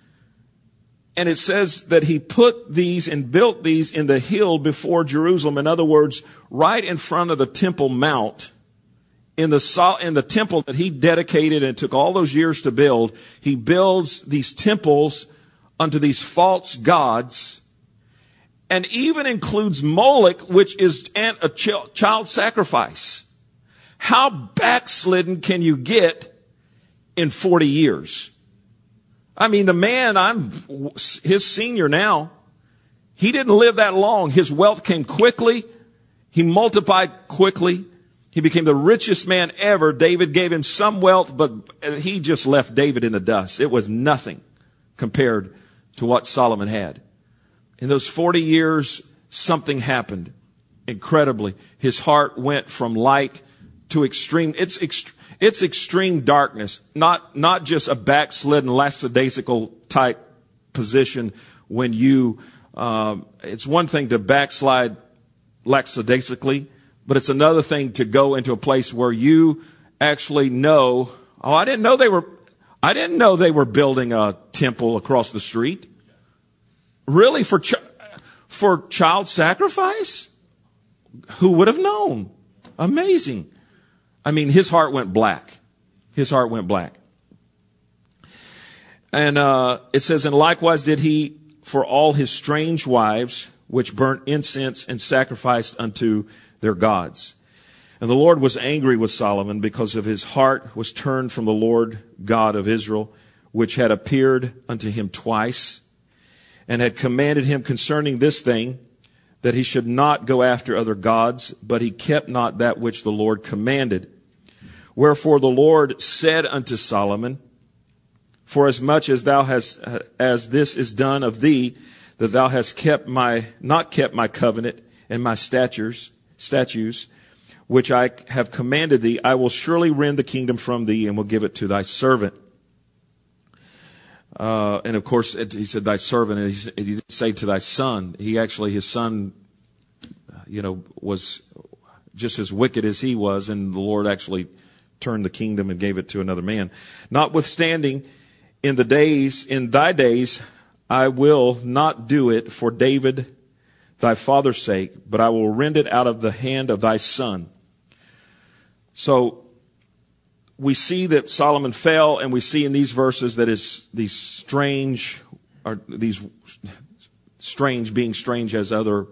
And it says that he put these and built these in the hill before Jerusalem. In other words, right in front of the Temple Mount, in the temple that he dedicated and took all those years to build. He builds these temples unto these false gods, and even includes Molech, which is a child sacrifice. How backslidden can you get in 40 years? The man, I'm his senior now. He didn't live that long. His wealth came quickly. He multiplied quickly. He became the richest man ever. David gave him some wealth, but he just left David in the dust. It was nothing compared to what Solomon had. In those 40 years, something happened incredibly. His heart went from light to extreme. It's extreme darkness, not just a backslidden, lackadaisical type position when you, it's one thing to backslide lackadaisically, but it's another thing to go into a place where you actually know, I didn't know they were building a temple across the street. Really? For child sacrifice? Who would have known? Amazing. His heart went black. His heart went black. And it says, and likewise did he for all his strange wives, which burnt incense and sacrificed unto their gods. And the Lord was angry with Solomon because of his heart was turned from the Lord God of Israel, which had appeared unto him twice, and had commanded him concerning this thing, that he should not go after other gods, but he kept not that which the Lord commanded. Wherefore the Lord said unto Solomon, For as much as as this is done of thee, that thou hast not kept my covenant and my statutes, which I have commanded thee, I will surely rend the kingdom from thee and will give it to thy servant. And of course, he said thy servant, and he didn't say to thy son. His son, was just as wicked as he was, and the Lord actually turned the kingdom and gave it to another man. Notwithstanding, in thy days, I will not do it for David, thy father's sake, but I will rend it out of the hand of thy son. So we see that Solomon fell, and we see in these verses that these strange being strange as other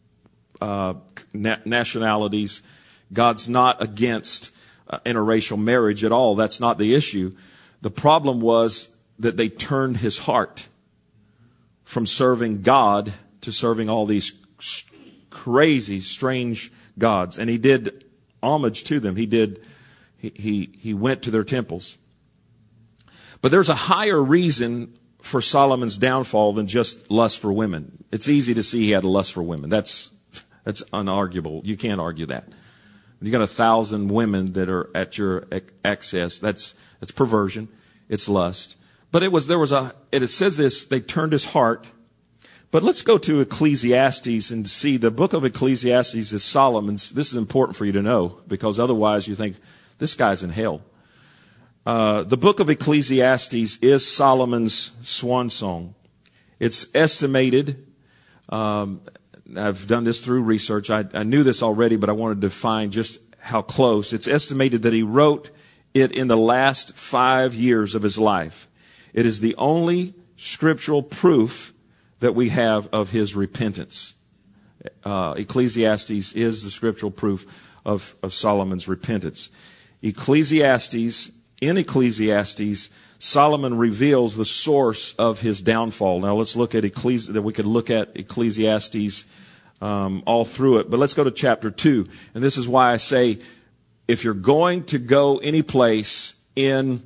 nationalities. God's not against interracial marriage at all. That's not the issue. The problem was that they turned his heart from serving God to serving all these crazy, strange gods. And he did homage to them. He went to their temples. But there's a higher reason for Solomon's downfall than just lust for women. It's easy to see he had a lust for women. That's unarguable. You can't argue that. You got 1,000 women that are at your access. That's perversion. It's lust. But it says this, they turned his heart. But let's go to Ecclesiastes and see the book of Ecclesiastes is Solomon's. This is important for you to know, because otherwise you think this guy's in hell. The book of Ecclesiastes is Solomon's swan song. It's estimated, I've done this through research. I knew this already, but I wanted to find just how close. It's estimated that he wrote it in the last 5 years of his life. It is the only scriptural proof that we have of his repentance. Ecclesiastes is the scriptural proof of Solomon's repentance. In Ecclesiastes, Solomon reveals the source of his downfall. Now let's look at we could look at Ecclesiastes all through it. But let's go to chapter 2. And this is why I say, if you're going to go any place in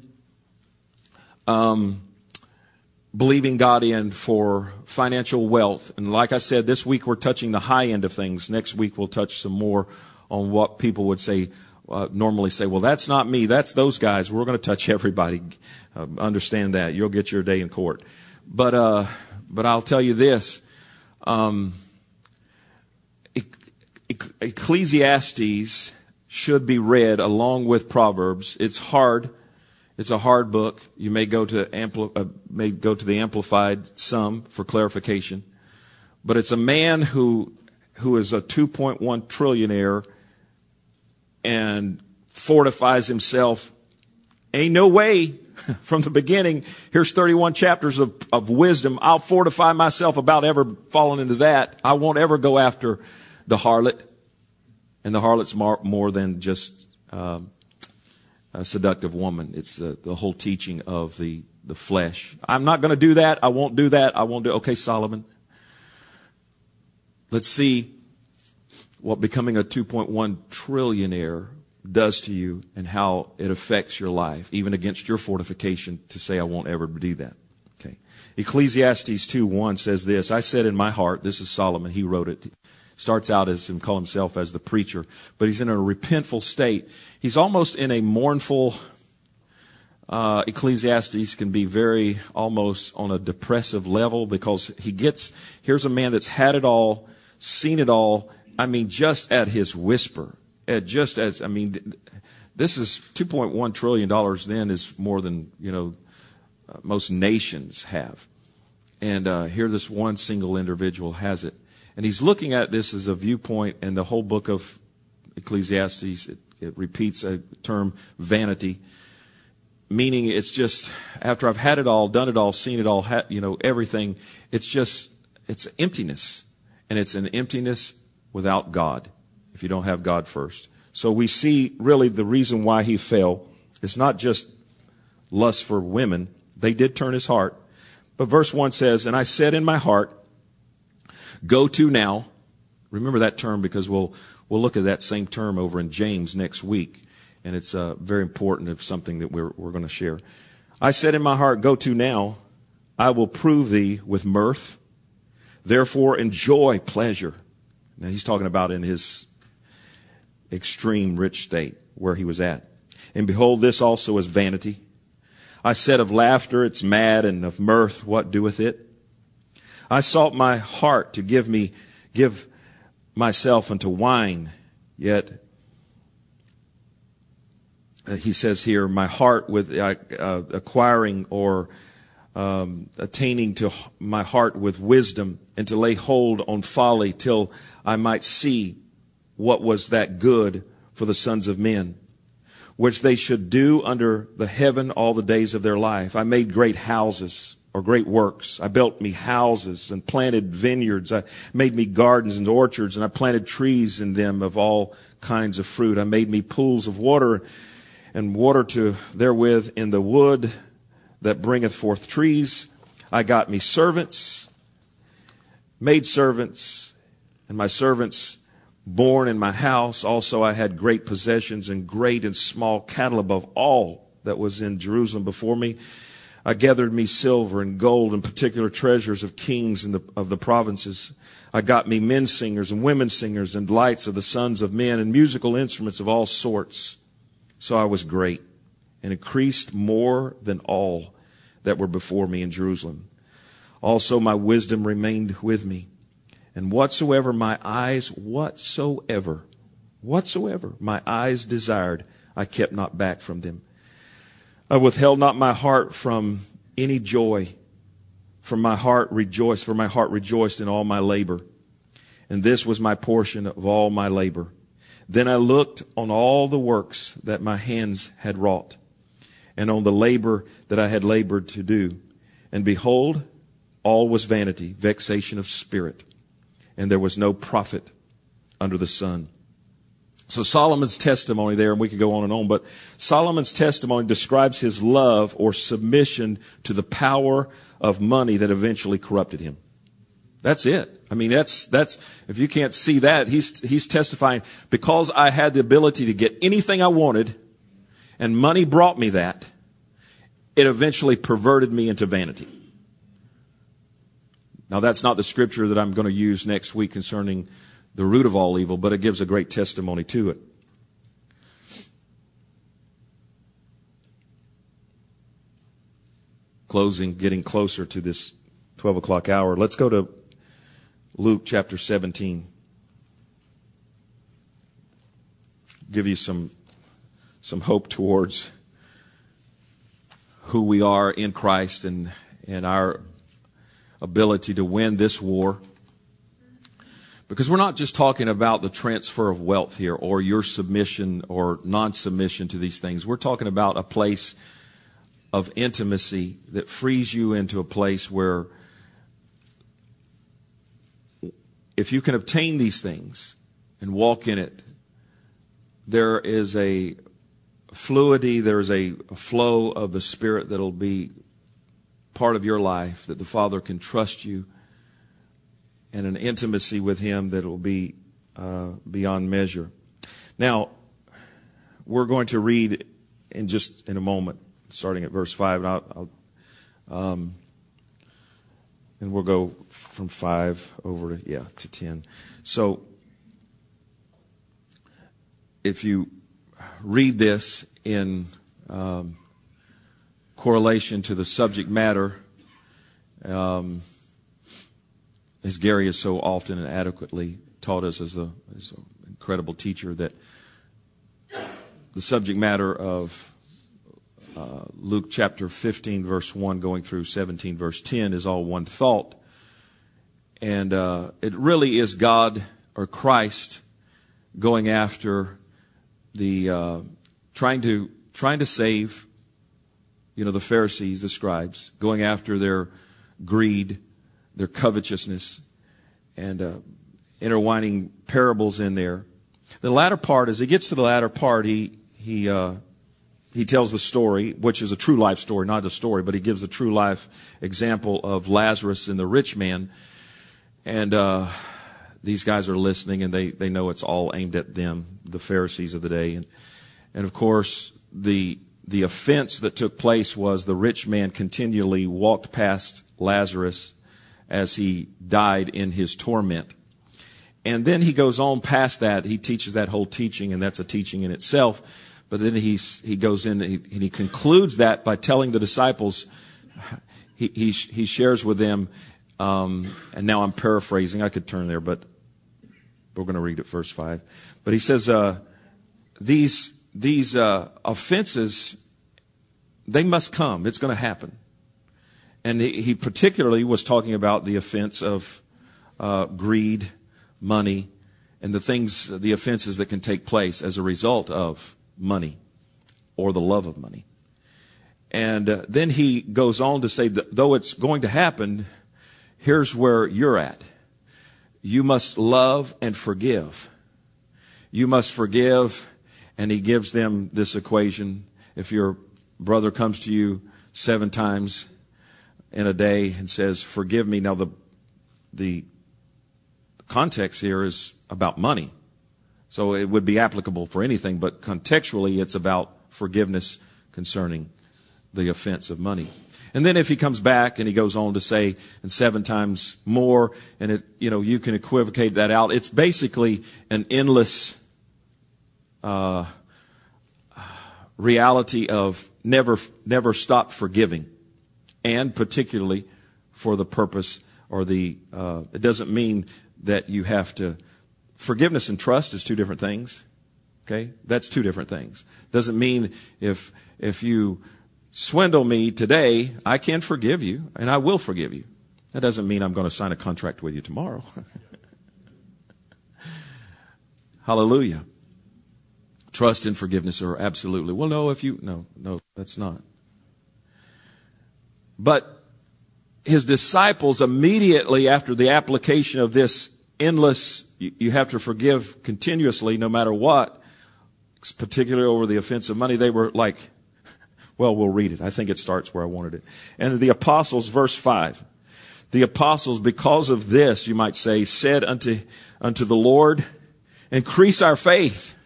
believing God in for financial wealth, and like I said, this week we're touching the high end of things. Next week we'll touch some more on what people would say, normally say, well, that's not me, that's those guys. We're going to touch everybody. Understand that. You'll get your day in court. But I'll tell you this. Ecclesiastes should be read along with Proverbs. It's hard. It's a hard book. You may go to the Amplified some for clarification. But it's a man who is a 2.1 trillionaire and fortifies himself. Ain't no way from the beginning. Here's 31 chapters of wisdom. I'll fortify myself about ever falling into that. I won't ever go after the harlot. And the harlot's more than just a seductive woman. It's the whole teaching of the flesh. I'm not going to do that. I won't do that. I won't do. Okay, Solomon. Let's see what becoming a 2.1 trillionaire does to you and how it affects your life, even against your fortification to say, I won't ever do that. Okay. Ecclesiastes 2:1 says this, I said in my heart, this is Solomon, he wrote it. Starts out as him call himself as the preacher, but he's in a repentful state. He's almost in a mournful, Ecclesiastes can be very almost on a depressive level, because here's a man that's had it all, seen it all. I mean, just at his whisper, this is $2.1 trillion then is more than, most nations have. And here this one single individual has it. And he's looking at this as a viewpoint, and the whole book of Ecclesiastes, it repeats a term, vanity, meaning it's just, after I've had it all, done it all, seen it all, everything, it's emptiness. And it's an emptiness without God, if you don't have God first. So we see really the reason why he fell. It's not just lust for women. They did turn his heart. But verse 1 says, and I said in my heart, go to now. Remember that term, because we'll look at that same term over in James next week. And it's very important of something that we're going to share. I said in my heart, go to now. I will prove thee with mirth. Therefore enjoy pleasure. Now he's talking about in his extreme rich state where he was at. And behold, this also is vanity. I said of laughter, it's mad, and of mirth, what doeth it? I sought my heart to give myself unto wine, yet he says here, my heart with acquiring or attaining to my heart with wisdom, and to lay hold on folly till I might see what was that good for the sons of men, which they should do under the heaven all the days of their life. I made great houses or great works. I built me houses and planted vineyards. I made me gardens and orchards, and I planted trees in them of all kinds of fruit. I made me pools of water and water to therewith in the wood that bringeth forth trees. I got me servants, maid servants, and my servants born in my house. Also I had great possessions and great and small cattle above all that was in Jerusalem before me. I gathered me silver and gold and particular treasures of kings and of the provinces. I got me men singers and women singers and lights of the sons of men and musical instruments of all sorts. So I was great and increased more than all that were before me in Jerusalem. Also my wisdom remained with me. And whatsoever my eyes desired, I kept not back from them. I withheld not my heart from any joy. For my heart rejoiced in all my labor. And this was my portion of all my labor. Then I looked on all the works that my hands had wrought, and on the labor that I had labored to do. And behold, all was vanity, vexation of spirit, and there was no profit under the sun. So Solomon's testimony there, and we could go on and on, but Solomon's testimony describes his love or submission to the power of money that eventually corrupted him. That's it. I mean, that's if you can't see that, he's testifying, because I had the ability to get anything I wanted and money brought me that, it eventually perverted me into vanity. Now, that's not the scripture that I'm going to use next week concerning the root of all evil, but it gives a great testimony to it. Closing, getting closer to this 12 o'clock hour. Let's go to Luke chapter 17. Give you some hope towards who we are in Christ and our ability to win this war. Because we're not just talking about the transfer of wealth here or your submission or non-submission to these things. We're talking about a place of intimacy that frees you into a place where if you can obtain these things and walk in it, there is a fluidity, there is a flow of the Spirit that'll be part of your life, that the Father can trust you, and an intimacy with Him that will be beyond measure. Now, we're going to read in a moment, starting at verse 5, and we'll go from 5 over to 10. So, if you read this in correlation to the subject matter, as Gary has so often and adequately taught us as an incredible teacher, that the subject matter of Luke chapter 15 verse 1 going through 17 verse 10 is all one thought. And it really is God or Christ going after the trying to save, the Pharisees, the scribes, going after their greed, their covetousness, and intertwining parables in there. The latter part, as he gets to the latter part, he tells the story, which is a true life story, not a story, but he gives a true life example of Lazarus and the rich man. And these guys are listening, and they know it's all aimed at them, the Pharisees of the day. And of course, the the offense that took place was the rich man continually walked past Lazarus as he died in his torment. And then he goes on past that. He teaches that whole teaching, and that's a teaching in itself. But then he goes in and he concludes that by telling the disciples, he shares with them, and now I'm paraphrasing. I could turn there, but we're going to read it, verse 5. But he says, these offenses, they must come. It's going to happen. And he particularly was talking about the offense of greed, money, and the offenses that can take place as a result of money or the love of money. And then he goes on to say that though it's going to happen, here's where you're at. You must love and forgive. You must forgive. And he gives them this equation. If your brother comes to you 7 times in a day and says, forgive me. Now the context here is about money. So it would be applicable for anything, but contextually it's about forgiveness concerning the offense of money. And then if he comes back and he goes on to say, and 7 times more, and you can equivocate that out. It's basically an endless reality of never stop forgiving, and particularly for the purpose it doesn't mean that you have to. Forgiveness and trust is 2 different things. Okay, that's 2 different things. Doesn't mean if you swindle me today, I can forgive you and I will forgive you. That doesn't mean I'm going to sign a contract with you tomorrow. Hallelujah. Trust and forgiveness are absolutely. Well, no, that's not. But his disciples immediately after the application of this endless, you have to forgive continuously no matter what, particularly over the offense of money, they were like, well, we'll read it. I think it starts where I wanted it. And the apostles, verse 5, the apostles, because of this, you might say, said unto the Lord, increase our faith.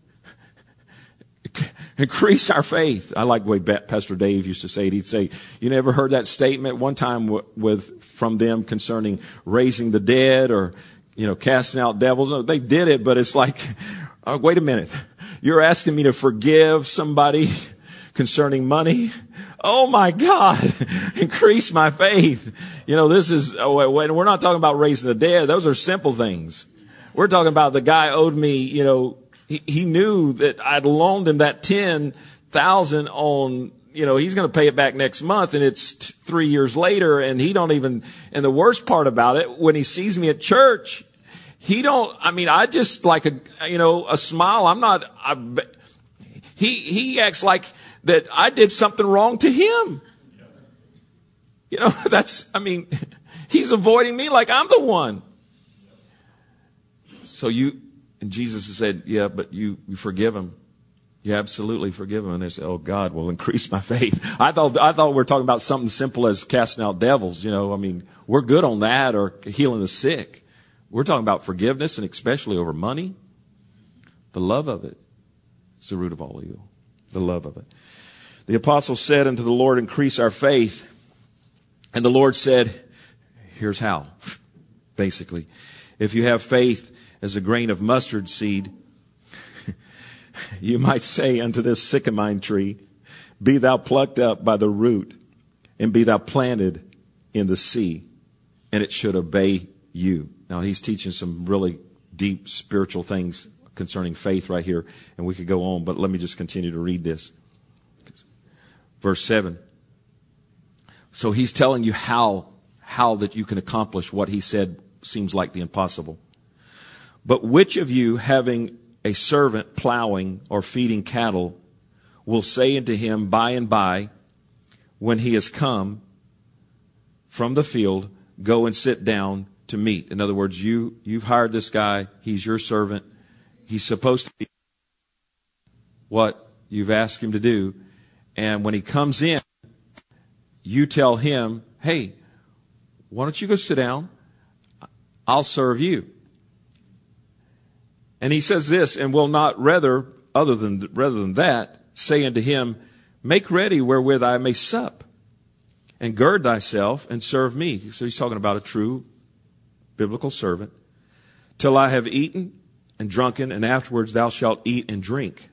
Increase our faith. I like the way Pastor Dave used to say it. He'd say, you never heard that statement one time from them concerning raising the dead or, casting out devils? No, they did it, but it's like, oh, wait a minute. You're asking me to forgive somebody concerning money? Oh my God, increase my faith. We're not talking about raising the dead. Those are simple things. We're talking about the guy owed me, he knew that I'd loaned him that $10,000 on, he's going to pay it back next month, and it's 3 years later, and and the worst part about it, when he sees me at church, I just like a smile. He acts like that I did something wrong to him. He's avoiding me like I'm the one. And Jesus said, yeah, but you forgive him. You absolutely forgive him. And they say, oh, God will increase my faith. I thought we were talking about something simple as casting out devils. We're good on that, or healing the sick. We're talking about forgiveness, and especially over money. The love of it is the root of all evil. The love of it. The apostles said unto the Lord, increase our faith. And the Lord said, here's how. Basically, if you have faith as a grain of mustard seed, you might say unto this sycamore tree, be thou plucked up by the root, and be thou planted in the sea, and it should obey you. Now he's teaching some really deep spiritual things concerning faith right here, and we could go on, but let me just continue to read this. Verse 7. So he's telling you how that you can accomplish what he said seems like the impossible. But which of you, having a servant plowing or feeding cattle, will say unto him by and by, when he has come from the field, go and sit down to meat? In other words, you've hired this guy. He's your servant. He's supposed to be what you've asked him to do. And when he comes in, you tell him, hey, why don't you go sit down? I'll serve you. And he says this, and will not rather than that, say unto him, Make ready wherewith I may sup, and gird thyself and serve me. So he's talking about a true biblical servant. Till I have eaten and drunken, and afterwards thou shalt eat and drink.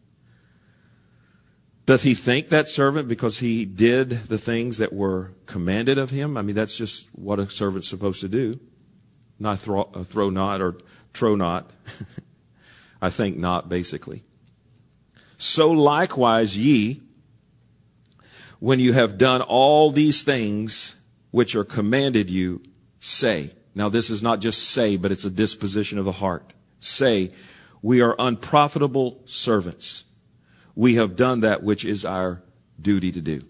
Doth he think that servant because he did the things that were commanded of him? I mean, that's just what a servant's supposed to do. Not throw not or trow not. I think not, basically. So likewise ye, when you have done all these things which are commanded you, say. Now this is not just say, but it's a disposition of the heart. Say, we are unprofitable servants. We have done that which is our duty to do.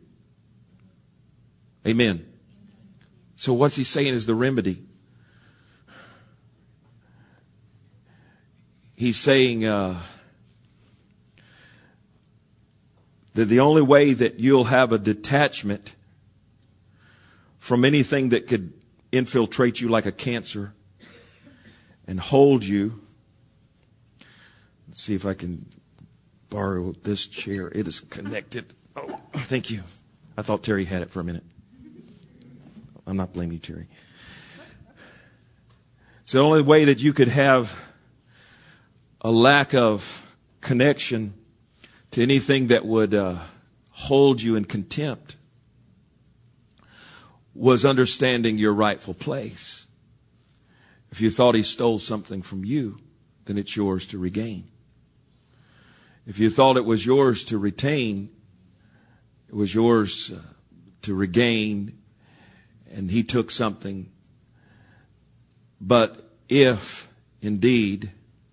Amen. So what's he saying is the remedy? He's saying that the only way that you'll have a detachment from anything that could infiltrate you like a cancer and hold you. Let's see if I can borrow this chair. It is connected. Oh, thank you. I thought Terry had it for a minute. I'm not blaming you, Terry. It's the only way that you could have a lack of connection to anything that would hold you in contempt was understanding your rightful place. If you thought he stole something from you, then it's yours to regain. If you thought it was yours to retain, it was yours to regain, and he took something. But if indeed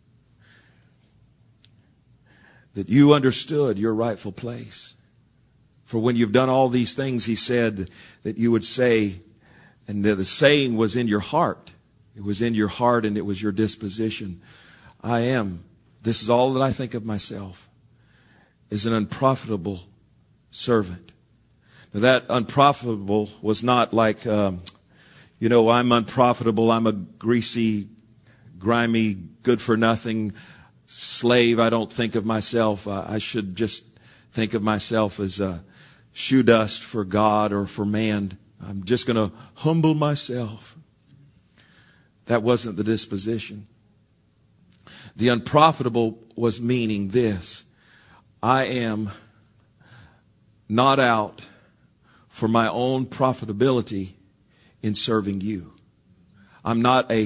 that you understood your rightful place. For when you've done all these things, he said that you would say, and the saying was in your heart. It was in your heart and it was your disposition. I am, this is all that I think of myself, is an unprofitable servant. Now that unprofitable was not like, I'm unprofitable, I'm a greasy, grimy, good for nothing slave. I don't think of myself. I should just think of myself as shoe dust for God or for man. I'm just going to humble myself. That wasn't the disposition. The unprofitable was meaning this. I am not out for my own profitability in serving you. I'm not a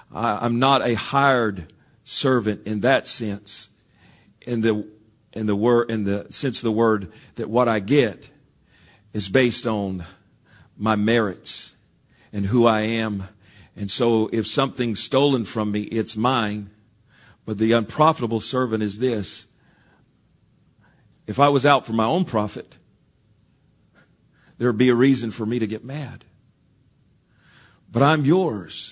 hired servant in that sense, in the sense of the word, that what I get is based on my merits and who I am. And so if something's stolen from me, it's mine. But the unprofitable servant is this. If I was out for my own profit, there would be a reason for me to get mad. But I'm yours.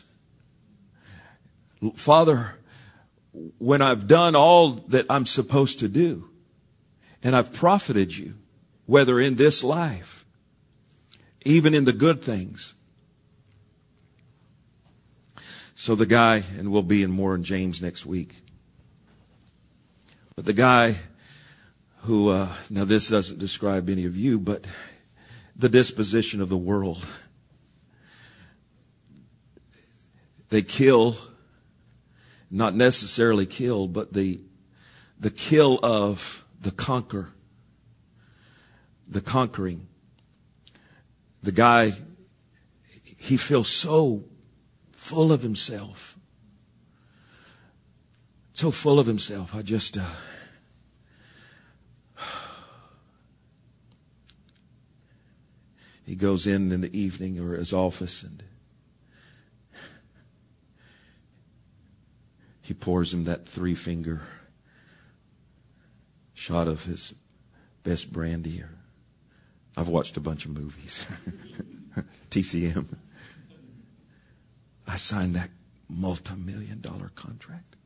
Father, when I've done all that I'm supposed to do, and I've profited you, whether in this life, even in the good things. So the guy, and we'll be in more in James next week, but the guy who, now this doesn't describe any of you, but the disposition of the world. They kill, not necessarily kill, but the kill of the conquering. The guy, he feels so full of himself. So full of himself. I just, he goes in the evening or his office and he pours him that 3-finger shot of his best brandy. I've watched a bunch of movies. TCM. I signed that multi-million-dollar contract.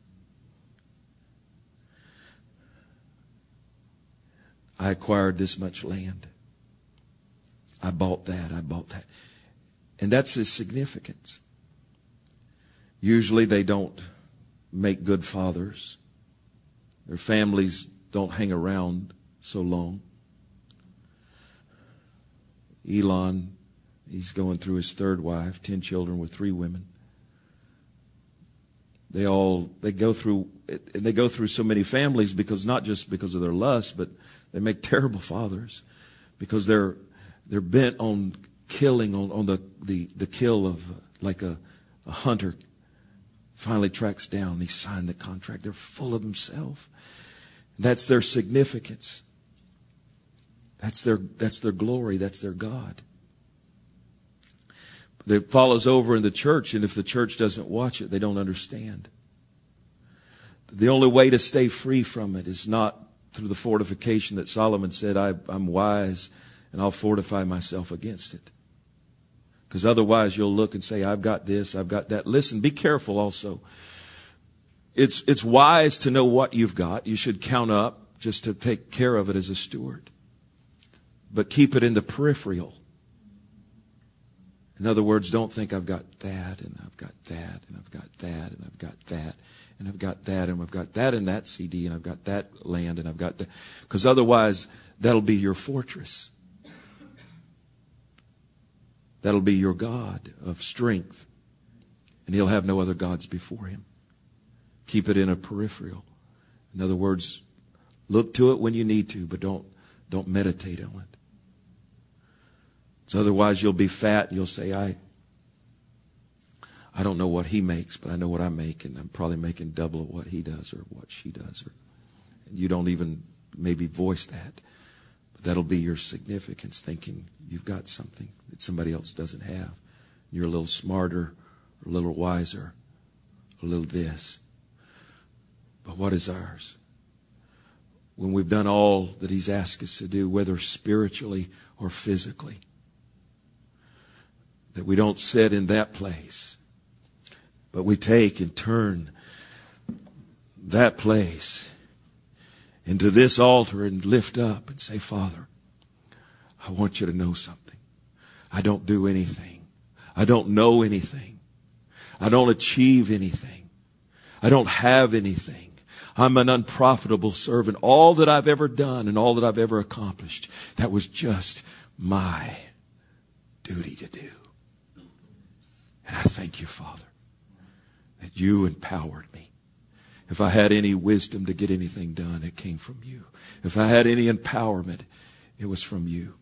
I acquired this much land. I bought that. And that's his significance. Usually they don't make good fathers. Their families don't hang around so long. Elon, he's going through his third wife, 10 children with 3 women. They go through so many families because not just because of their lust, but they make terrible fathers because they're bent on killing, on the kill of like a hunter finally tracks down. He signed the contract. They're full of themselves. That's their significance. That's their glory. That's their God. But it follows over in the church, and if the church doesn't watch it, they don't understand. The only way to stay free from it is not through the fortification that Solomon said, I'm wise and I'll fortify myself against it. Because otherwise you'll look and say, I've got this, I've got that. Listen, be careful also. It's wise to know what you've got. You should count up just to take care of it as a steward. But keep it in the peripheral. In other words, don't think I've got that, and I've got that, and I've got that, and I've got that, and I've got that, and I've got that in that CD, and I've got that land, and I've got that. Because otherwise, that'll be your fortress. That'll be your God of strength. And He'll have no other gods before Him. Keep it in a peripheral. In other words, look to it when you need to, but don't meditate on it. So otherwise you'll be fat and you'll say, I don't know what he makes, but I know what I make, and I'm probably making double of what he does or what she does. And you don't even maybe voice that. But that'll be your significance, thinking you've got something that somebody else doesn't have. You're a little smarter, or a little wiser, a little this. But what is ours? When we've done all that He's asked us to do, whether spiritually or physically, that we don't sit in that place, but we take and turn that place into this altar and lift up and say, Father, I want you to know something. I don't do anything. I don't know anything. I don't achieve anything. I don't have anything. I'm an unprofitable servant. All that I've ever done and all that I've ever accomplished, that was just my duty to do. And I thank you, Father, that you empowered me. If I had any wisdom to get anything done, it came from you. If I had any empowerment, it was from you.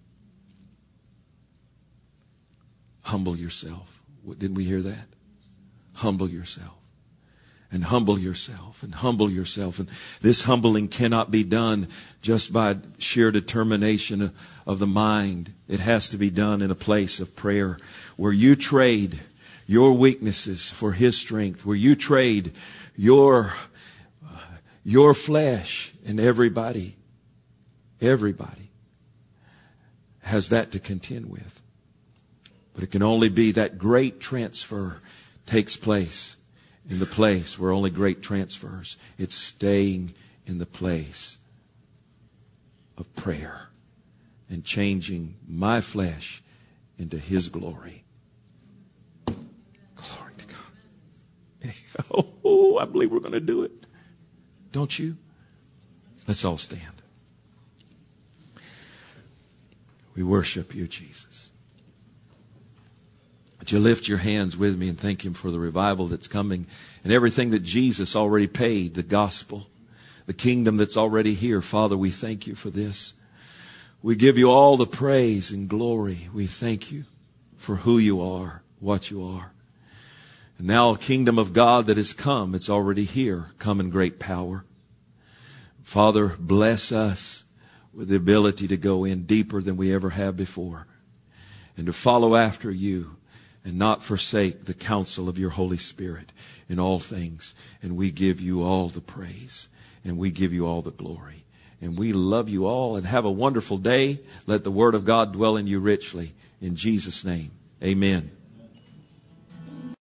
Humble yourself. Didn't we hear that? Humble yourself. And humble yourself. And humble yourself. And this humbling cannot be done just by sheer determination of the mind. It has to be done in a place of prayer where you trade your weaknesses for His strength, where you trade your flesh, and everybody has that to contend with. But it can only be that great transfer takes place in the place where only great transfers. It's staying in the place of prayer and changing my flesh into His glory. Glory to God. Oh, I believe we're going to do it. Don't you? Let's all stand. We worship you, Jesus. Would you lift your hands with me and thank Him for the revival that's coming and everything that Jesus already paid, the gospel, the kingdom that's already here. Father, we thank you for this. We give you all the praise and glory. We thank you for who you are, what you are. And now a kingdom of God that has come, it's already here, come in great power. Father, bless us with the ability to go in deeper than we ever have before and to follow after you and not forsake the counsel of your Holy Spirit in all things. And we give you all the praise and we give you all the glory. And we love you all and have a wonderful day. Let the word of God dwell in you richly. In Jesus' name, amen.